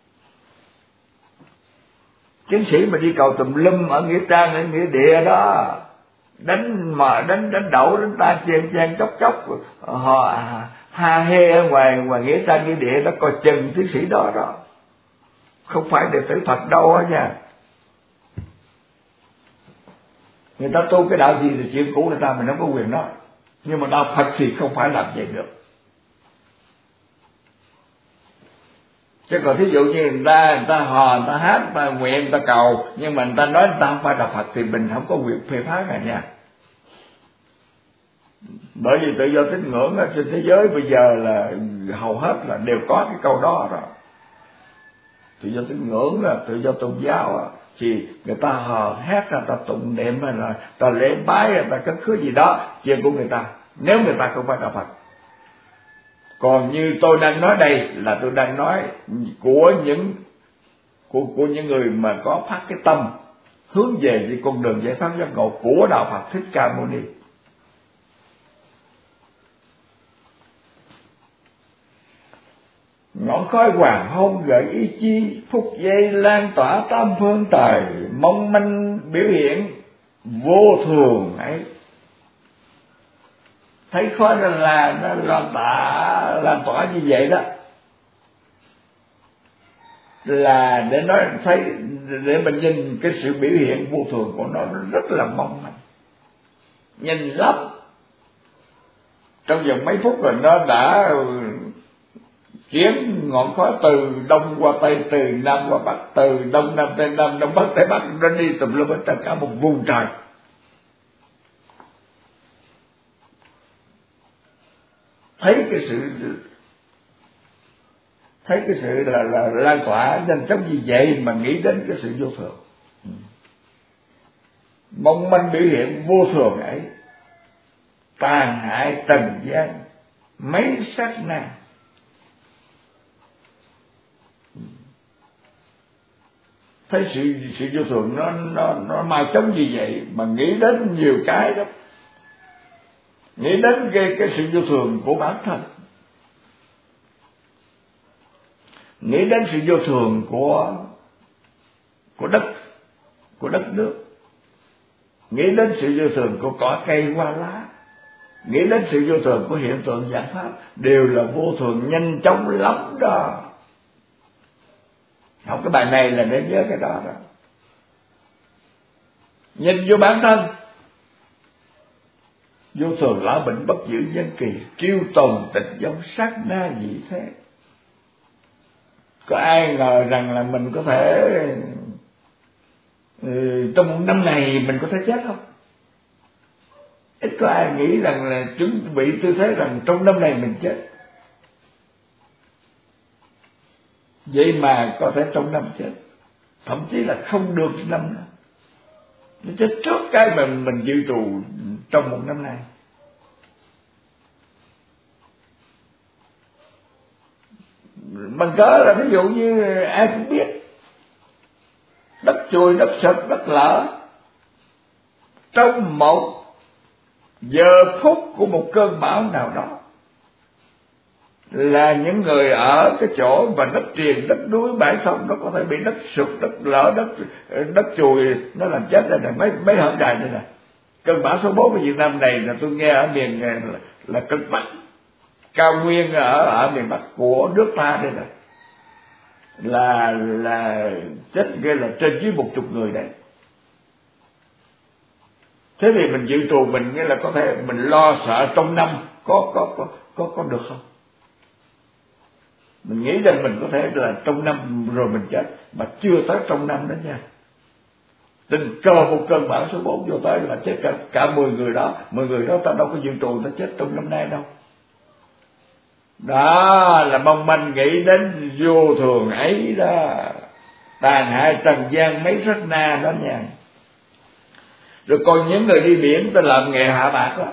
Tiến sĩ mà đi cầu tùm lum ở nghĩa trang, ở nghĩa địa đó, đánh đậu, đánh ta chen chốc họ ha hê ở ngoài nghĩa trang nghĩa địa đó, coi chừng tiến sĩ đó, không phải đệ tử Phật đâu á nha. Người ta tu cái đạo gì thì chuyện cũ người ta mình không có quyền nói, nhưng mà đạo Phật thì không phải làm vậy được. Chứ còn thí dụ như người ta hò, người ta hát, người ta nguyện, người ta cầu, nhưng mà người ta nói người ta không phải là Phật thì mình không có quyền phê phán này nha. Bởi vì tự do tín ngưỡng ở trên thế giới bây giờ là hầu hết là đều có cái câu đó rồi. Tự do tín ngưỡng là tự do tôn giáo thì người ta hò hát, người ta tụng niệm, hay là ta lễ bái, người ta cất khứa gì đó, chuyện của người ta, nếu người ta không phải là Phật. Còn như tôi đang nói đây là tôi đang nói của những người mà có phát cái tâm hướng về cái con đường giải thoát giác ngộ của đạo Phật Thích Ca Mâu Ni. Ngọn khói hoàng hôn gợi ý chi, phút giây lan tỏa tam phương trời, mong manh biểu hiện vô thường ấy. Thấy khói nó lan tỏa như vậy đó, là để nói thấy, để mình nhìn cái sự biểu hiện vô thường của nó rất là mong manh, nhìn lắm. Trong vòng mấy phút rồi nó đã chuyển ngọn khói từ đông qua tây, từ nam qua bắc, từ đông nam tây nam, đông bắc tây bắc, nó đi tùm lum hết tất cả một vùng trời. Thấy cái sự là lan tỏa nhanh chóng như vậy mà nghĩ đến cái sự vô thường, mong manh biểu hiện vô thường ấy, tàn hại trần gian mấy sát na. Thấy sự vô thường nó mau chóng như vậy mà nghĩ đến nhiều cái đó, nghĩ đến cái sự vô thường của bản thân, nghĩ đến sự vô thường của đất nước, nghĩ đến sự vô thường của cỏ cây hoa lá, nghĩ đến sự vô thường của hiện tượng vạn pháp, đều là vô thường nhanh chóng lắm đó. Học cái bài này là để nhớ cái đó đó. Nhìn vô bản thân, vô thường lão bệnh bất giữ nhân kỳ, triêu tồn tịch giống sát na dị thế. Có ai ngờ rằng là mình có thể trong một năm này mình có thể chết không? Ít có ai nghĩ rằng là chuẩn bị tư thế rằng trong năm này mình chết. Vậy mà có thể trong năm chết, thậm chí là không được năm nữa, nó chết trước cái mà mình dự trù trong một năm nay. Bằng cớ là ví dụ như ai cũng biết đất chùi, đất sụp, đất lở, trong một giờ phút của một cơn bão nào đó, là những người ở cái chỗ mà đất triền, đất núi, bãi sông nó có thể bị đất sụp, đất lở, đất chùi nó làm chết đây này. Mấy hôm nay đây nè, cơn bão số 4 ở Việt Nam này là tôi nghe ở miền là cực Bắc, cao nguyên ở miền Bắc của nước ta đây này, là chết ghê, là trên dưới 10 người đấy. Thế thì mình dự trù mình nghĩa là có thể mình lo sợ trong năm có được không? Mình nghĩ rằng mình có thể là trong năm rồi mình chết, mà chưa tới trong năm đó nha. Tình cờ một cơn bão số 4 vô tới là chết cả 10 người đó. 10 người đó ta đâu có dự trù ta chết trong năm nay đâu. Đó là mong manh nghĩ đến vô thường ấy đó, tàn hại trần gian mấy sát na đó nha. Rồi còn những người đi biển ta làm nghề hạ bạc đó,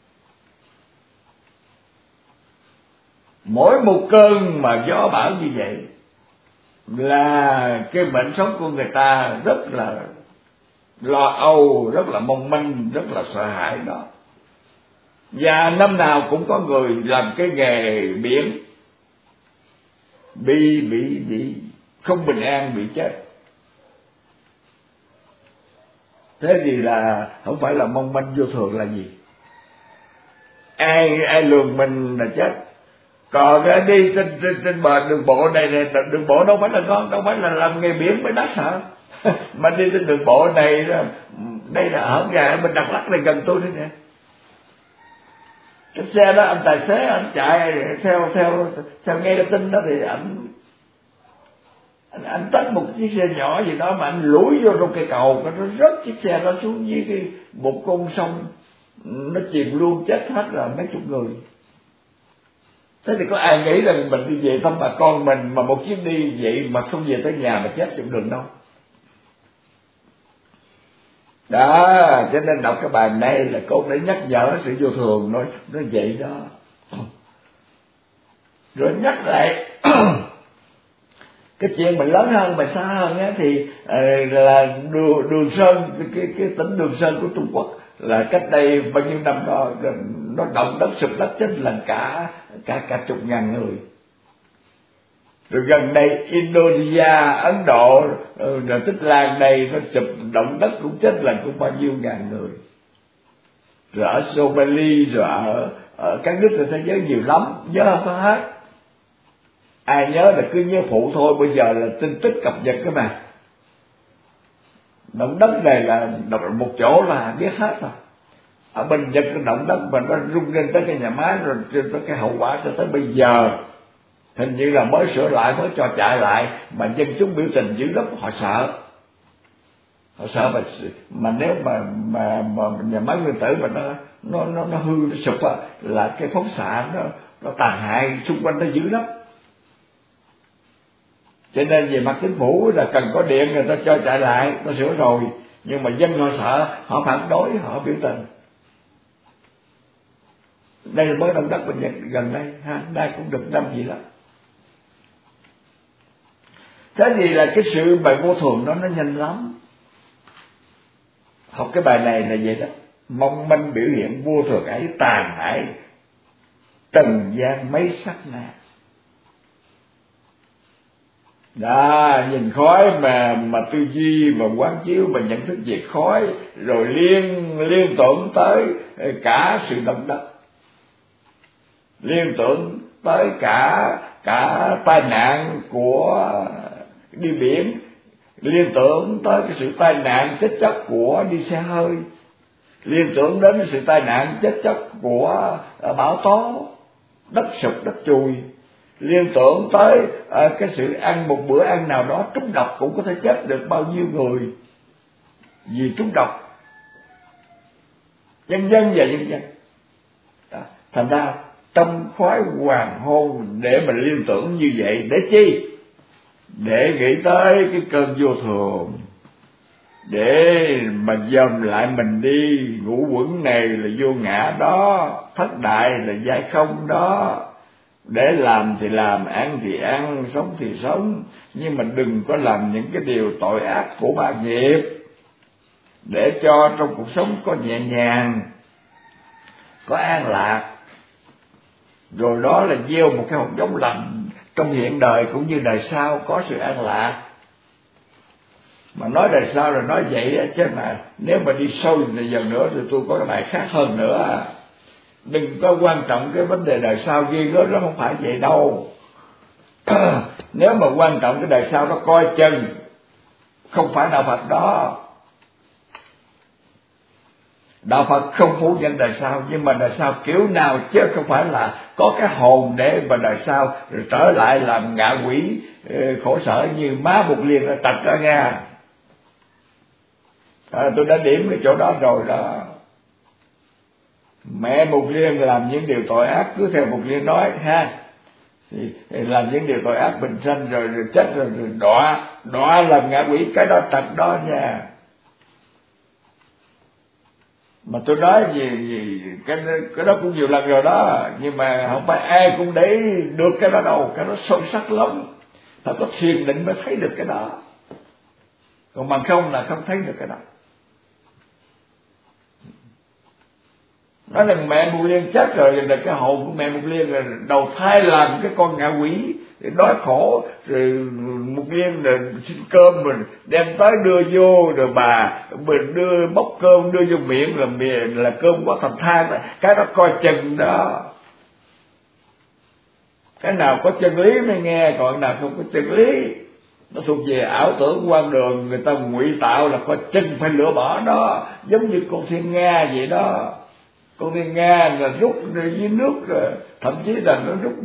mỗi một cơn mà gió bão như vậy là cái mệnh sống của người ta rất là lo âu, rất là mong manh, rất là sợ hãi đó. Và năm nào cũng có người làm cái nghề biển bị không bình an, bị chết. Thế thì là không phải là mong manh vô thường là gì? Ai lường mình là chết. Còn đi trên bờ đường bộ này, đường bộ đâu phải là ngon, đâu phải là làm nghề biển mới đắt hả? Mà đi trên đường bộ này, đây là ở nhà bên Đắk Lắk này gần tôi đây nè. Cái xe đó anh tài xế anh chạy theo nghe cái tin đó thì anh tách một chiếc xe nhỏ gì đó mà anh lủi vô trong cây cầu, nó rớt chiếc xe đó xuống dưới một con sông, nó chìm luôn, chết hết là mấy chục người. Thế thì có ai nghĩ rằng mình đi về thăm bà con mình mà một chuyến đi vậy mà không về tới nhà mà chết trong đường đâu. Đó, cho nên đọc cái bài này là cô để nhắc nhở sự vô thường, nói vậy đó. Rồi nhắc lại cái chuyện mình lớn hơn, mà xa hơn á, thì là Đường Sơn, cái tỉnh Đường Sơn của Trung Quốc, là cách đây bao nhiêu năm đó nó động đất sụp đất chết lần cả chục ngàn người. Rồi gần đây Indonesia, Ấn Độ, rồi Tích Lan này nó sụp động đất cũng chết lần cũng bao nhiêu ngàn người. Rồi ở Somalia, rồi ở các nước trên thế giới nhiều lắm, nhớ không có hết. Ai nhớ là cứ nhớ phụ thôi, bây giờ là tin tức cập nhật cái mà. Động đất này là một chỗ là biết hết rồi. Ở bên Nhật cái động đất mà nó rung lên tới cái nhà máy, rồi tới cái hậu quả cho tới bây giờ Hình như là mới sửa lại, mới cho chạy lại, mà dân chúng biểu tình dữ lắm, họ sợ. Họ sợ mà nếu mà nhà máy nguyên tử mà nó hư, nó sụp á, là cái phóng xạ nó tàn hại xung quanh nó dữ lắm. Cho nên về mặt chính phủ là cần có điện, người ta cho chạy lại, nó sửa rồi, nhưng mà dân họ sợ, họ phản đối, họ biểu tình. Đây là mới động đất bên Nhật gần đây ha, đây cũng được năm gì đó. Thế thì là cái sự bài vô thường nó nhanh lắm. Học cái bài này là vậy đó. Mong manh biểu hiện vô thường ấy, tàn hại trần gian mấy sát na. Đó, nhìn khói mà tư duy, mà quán chiếu, mà nhận thức về khói, rồi liên tưởng tới cả sự động đất, liên tưởng tới cả tai nạn của đi biển, liên tưởng tới cái sự tai nạn chết chóc của đi xe hơi, liên tưởng đến sự tai nạn chết chóc của bão tố, đất sụp đất chùi, liên tưởng tới cái sự ăn một bữa ăn nào đó trúng độc cũng có thể chết được bao nhiêu người vì trúng độc, vân vân và vân vân. Thành ra tâm khoái hoàng hôn để mình liên tưởng như vậy để chi? Để nghĩ tới cái cơn vô thường, để mà dòm lại mình đi. Ngũ quẩn này là vô ngã đó, thất đại là giai không đó. Để làm thì làm, ăn thì ăn, sống thì sống, nhưng mà đừng có làm những cái điều tội ác của ba nghiệp, để cho trong cuộc sống có nhẹ nhàng, có an lạc. Rồi đó là gieo một cái hạt giống lành trong hiện đời cũng như đời sau, có sự an lạc. Mà nói đời sau là nói vậy chứ mà nếu mà đi sâu dần nữa thì tôi có cái bài khác hơn nữa. Đừng có quan trọng cái vấn đề đời sau ghi gớm, nó không phải vậy đâu. Nếu mà quan trọng cái đời sau nó coi chừng, không phải đạo Phật đó. Đạo Phật không phủ nhận đời sau, nhưng mà đời sau kiểu nào chứ không phải là có cái hồn để mà đời sau rồi trở lại làm ngạ quỷ khổ sở như má Bụt Liên ở Trạch đó nghe. Tôi đã điểm cái chỗ đó rồi đó. Mẹ Bụt Liên làm những điều tội ác, cứ theo Bụt Liên nói ha, thì làm những điều tội ác bình sanh rồi chết rồi đọa làm ngạ quỷ, cái đó Trạch đó nha. Mà tôi nói gì cái đó cũng nhiều lần rồi đó, nhưng mà không phải ai cũng để được cái đó đâu, cái đó sâu sắc lắm, phải có thiền định mới thấy được cái đó, còn bằng không là không thấy được cái đó. Nói rằng mẹ Bụt Liên chết rồi là cái hồn của mẹ Bụt Liên là đầu thai làm cái con ngạ quỷ để đói khổ, rồi Bụt Liên là xin cơm mình đem tới đưa vô, rồi bà mình đưa bốc cơm đưa vô miệng là cơm quá thành than. Cái đó coi chừng đó, cái nào có chân lý mới nghe, còn nào không có chân lý nó thuộc về ảo tưởng quan đường, người ta ngụy tạo là coi chừng phải lựa bỏ đó. Giống như con thiên nga vậy đó, con thiên nga là rút dưới nước, thậm chí là nó rút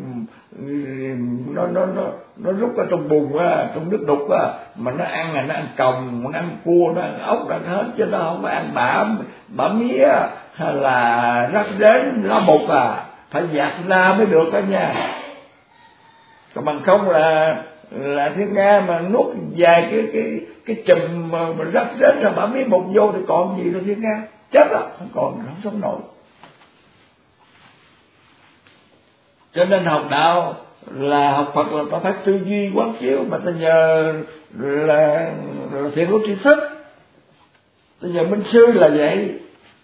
nó rút ở trong bùn á, trong nước đục á, mà nó ăn là nó ăn còng, nó ăn cua, nó ăn ốc, nó ăn hết, chứ nó không có ăn bả mía hay là rắc rến lá bột phải dạt ra mới được đó nha. Còn bằng không là thiên nga mà nuốt vài cái chùm mà rắc rến ra bả mía bột vô thì còn gì đâu, thiên nga chết đó, không còn, không sống nổi. Cho nên học đạo là học Phật là ta phải tư duy quán chiếu, mà ta nhờ là thiện hữu tri thức, ta nhờ minh sư là vậy.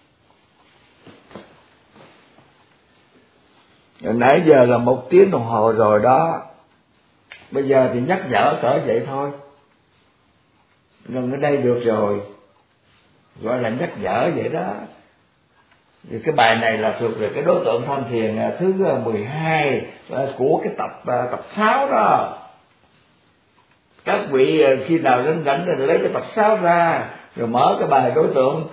Rồi nãy giờ là 1 tiếng đồng hồ rồi đó, bây giờ thì nhắc nhở cỡ vậy thôi, gần ở đây được rồi, gọi là nhắc nhở vậy đó. Thì cái bài này là thuộc về cái đối tượng tham thiền thứ 12 của cái tập 6 đó. Các vị khi nào đến rảnh thì lấy cái tập 6 ra, rồi mở cái bài đối tượng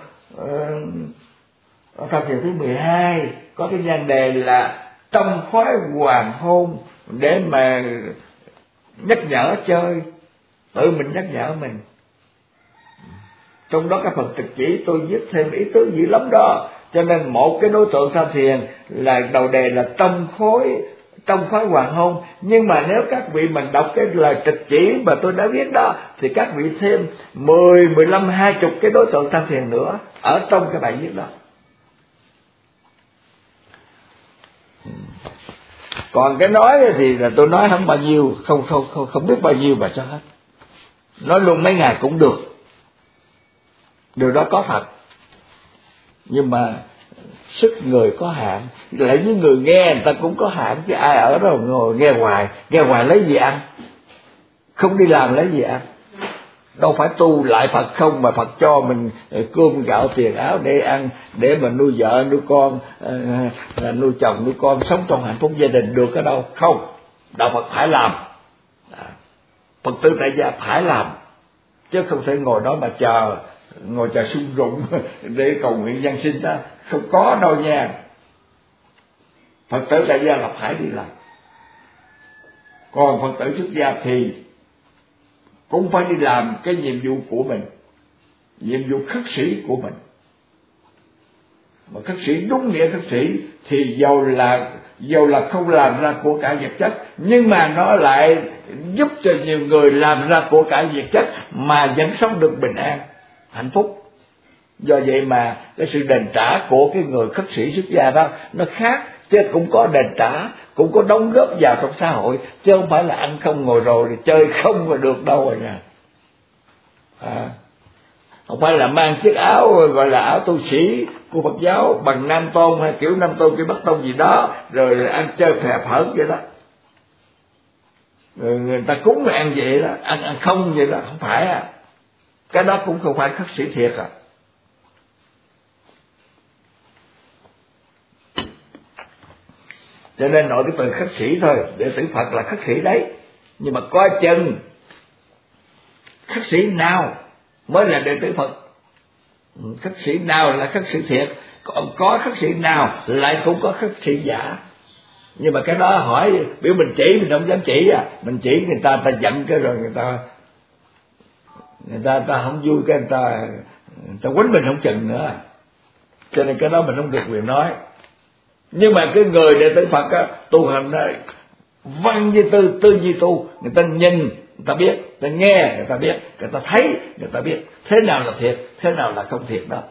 tham thiền thứ 12, có cái nhan đề là tâm khoái hoàng hôn để mà nhắc nhở chơi, tự mình nhắc nhở mình. Trong đó cái phần trực chỉ tôi viết thêm ý tứ dữ lắm đó. Cho nên một cái đối tượng tham thiền là đầu đề là trong khối hoàng hôn. Nhưng mà nếu các vị mình đọc cái lời trực chỉ mà tôi đã viết đó, thì các vị thêm 10, 15, 20 cái đối tượng tham thiền nữa ở trong cái bài viết đó. Còn cái nói thì là tôi nói không bao nhiêu, không biết bao nhiêu mà cho hết. Nói luôn mấy ngày cũng được. Điều đó có thật. Nhưng mà sức người có hạn, lại với người nghe người ta cũng có hạn, chứ ai ở đó ngồi nghe hoài lấy gì ăn, không đi làm lấy gì ăn. Đâu phải tu lại Phật không, mà Phật cho mình cơm gạo tiền áo để ăn, để mà nuôi vợ nuôi con, nuôi chồng nuôi con, sống trong hạnh phúc gia đình được ở đâu. Không, đạo Phật phải làm, Phật tử tại gia phải làm, chứ không thể ngồi đó mà ngồi chờ sung rụng để cầu nguyện giáng sinh đó, không có đâu nha. Phật tử tại gia là phải đi làm. Còn Phật tử xuất gia thì cũng phải đi làm cái nhiệm vụ của mình, nhiệm vụ khất sĩ của mình. Mà khất sĩ đúng nghĩa khất sĩ thì dầu là không làm ra của cải vật chất, nhưng mà nó lại giúp cho nhiều người làm ra của cải vật chất mà vẫn sống được bình an, hạnh phúc. Do vậy mà cái sự đền trả của cái người khất sĩ xuất gia đó nó khác, chứ cũng có đền trả, cũng có đóng góp vào trong xã hội, chứ không phải là ăn không ngồi rồi thì chơi không mà được đâu rồi nha. Không phải là mang chiếc áo gọi là áo tu sĩ của Phật giáo bằng Nam Tôn hay kiểu Nam Tôn kiểu Bắc Tôn gì đó, rồi ăn chơi phè phỡn vậy đó. Rồi người ta cúng mà ăn vậy đó, ăn không vậy đó, không phải à. Cái đó cũng không phải khất sĩ thiệt à. Cho nên nội cái từ khất sĩ thôi, đệ tử Phật là khất sĩ đấy. Nhưng mà coi chừng khất sĩ nào mới là đệ tử Phật, khất sĩ nào là khất sĩ thiệt, có khất sĩ nào lại cũng có khất sĩ giả. Nhưng mà cái đó hỏi biểu mình chỉ mình không dám chỉ à, mình chỉ người ta giận cái rồi người ta không vui, cái người ta quýnh mình không chừng nữa. Cho nên cái đó mình không được quyền nói. Nhưng mà cái người đệ tử Phật á, tu hành đó, văn như tư, tư như tu, người ta nhìn, người ta biết, người ta nghe, người ta biết, người ta thấy, người ta biết thế nào là thiệt, thế nào là không thiệt đó.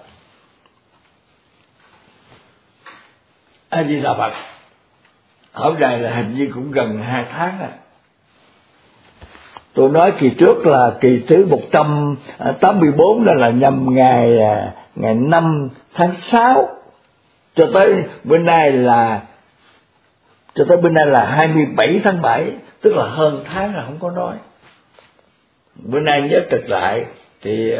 A Di Đà Phật. Ở đây là hình như cũng gần 2 tháng rồi. Tôi nói kỳ trước là kỳ thứ 184, đó là nhằm ngày 5 tháng 6 cho tới bữa nay là 27 tháng 7, tức là hơn tháng là không có nói. Bữa nay nhớ trực lại thì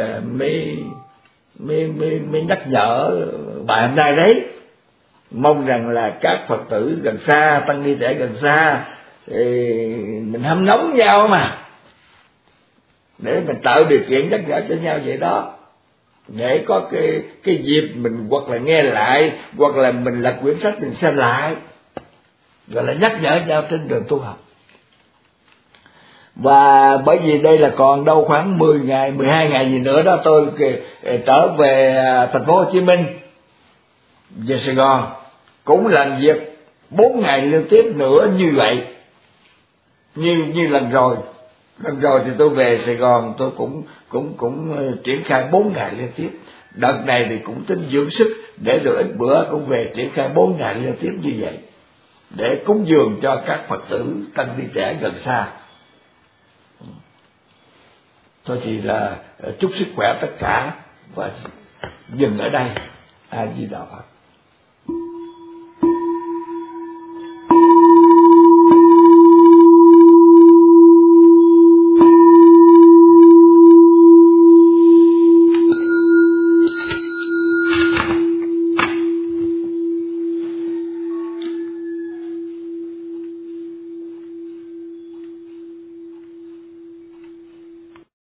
mới nhắc nhở bài hôm nay đấy. Mong rằng là các Phật tử gần xa, tăng ni trẻ gần xa, thì mình hâm nóng nhau mà, để mình tạo điều kiện nhắc nhở cho nhau vậy đó, để có cái dịp mình hoặc là nghe lại, hoặc là mình lật quyển sách mình xem lại, gọi là nhắc nhở nhau trên đường tu học. Và bởi vì đây là còn đâu khoảng 10 ngày, 12 ngày gì nữa đó tôi trở về thành phố Hồ Chí Minh, về Sài Gòn, cũng làm việc 4 ngày liên tiếp nữa như vậy, như lần rồi. Lần rồi thì tôi về Sài Gòn tôi cũng triển khai 4 ngày liên tiếp. Đợt này thì cũng tính dưỡng sức, để rồi ít bữa cũng về triển khai 4 ngày liên tiếp như vậy, để cúng dường cho các Phật tử tăng ni trẻ gần xa. Thôi thì là chúc sức khỏe tất cả và dừng ở đây. A Di Đà Phật.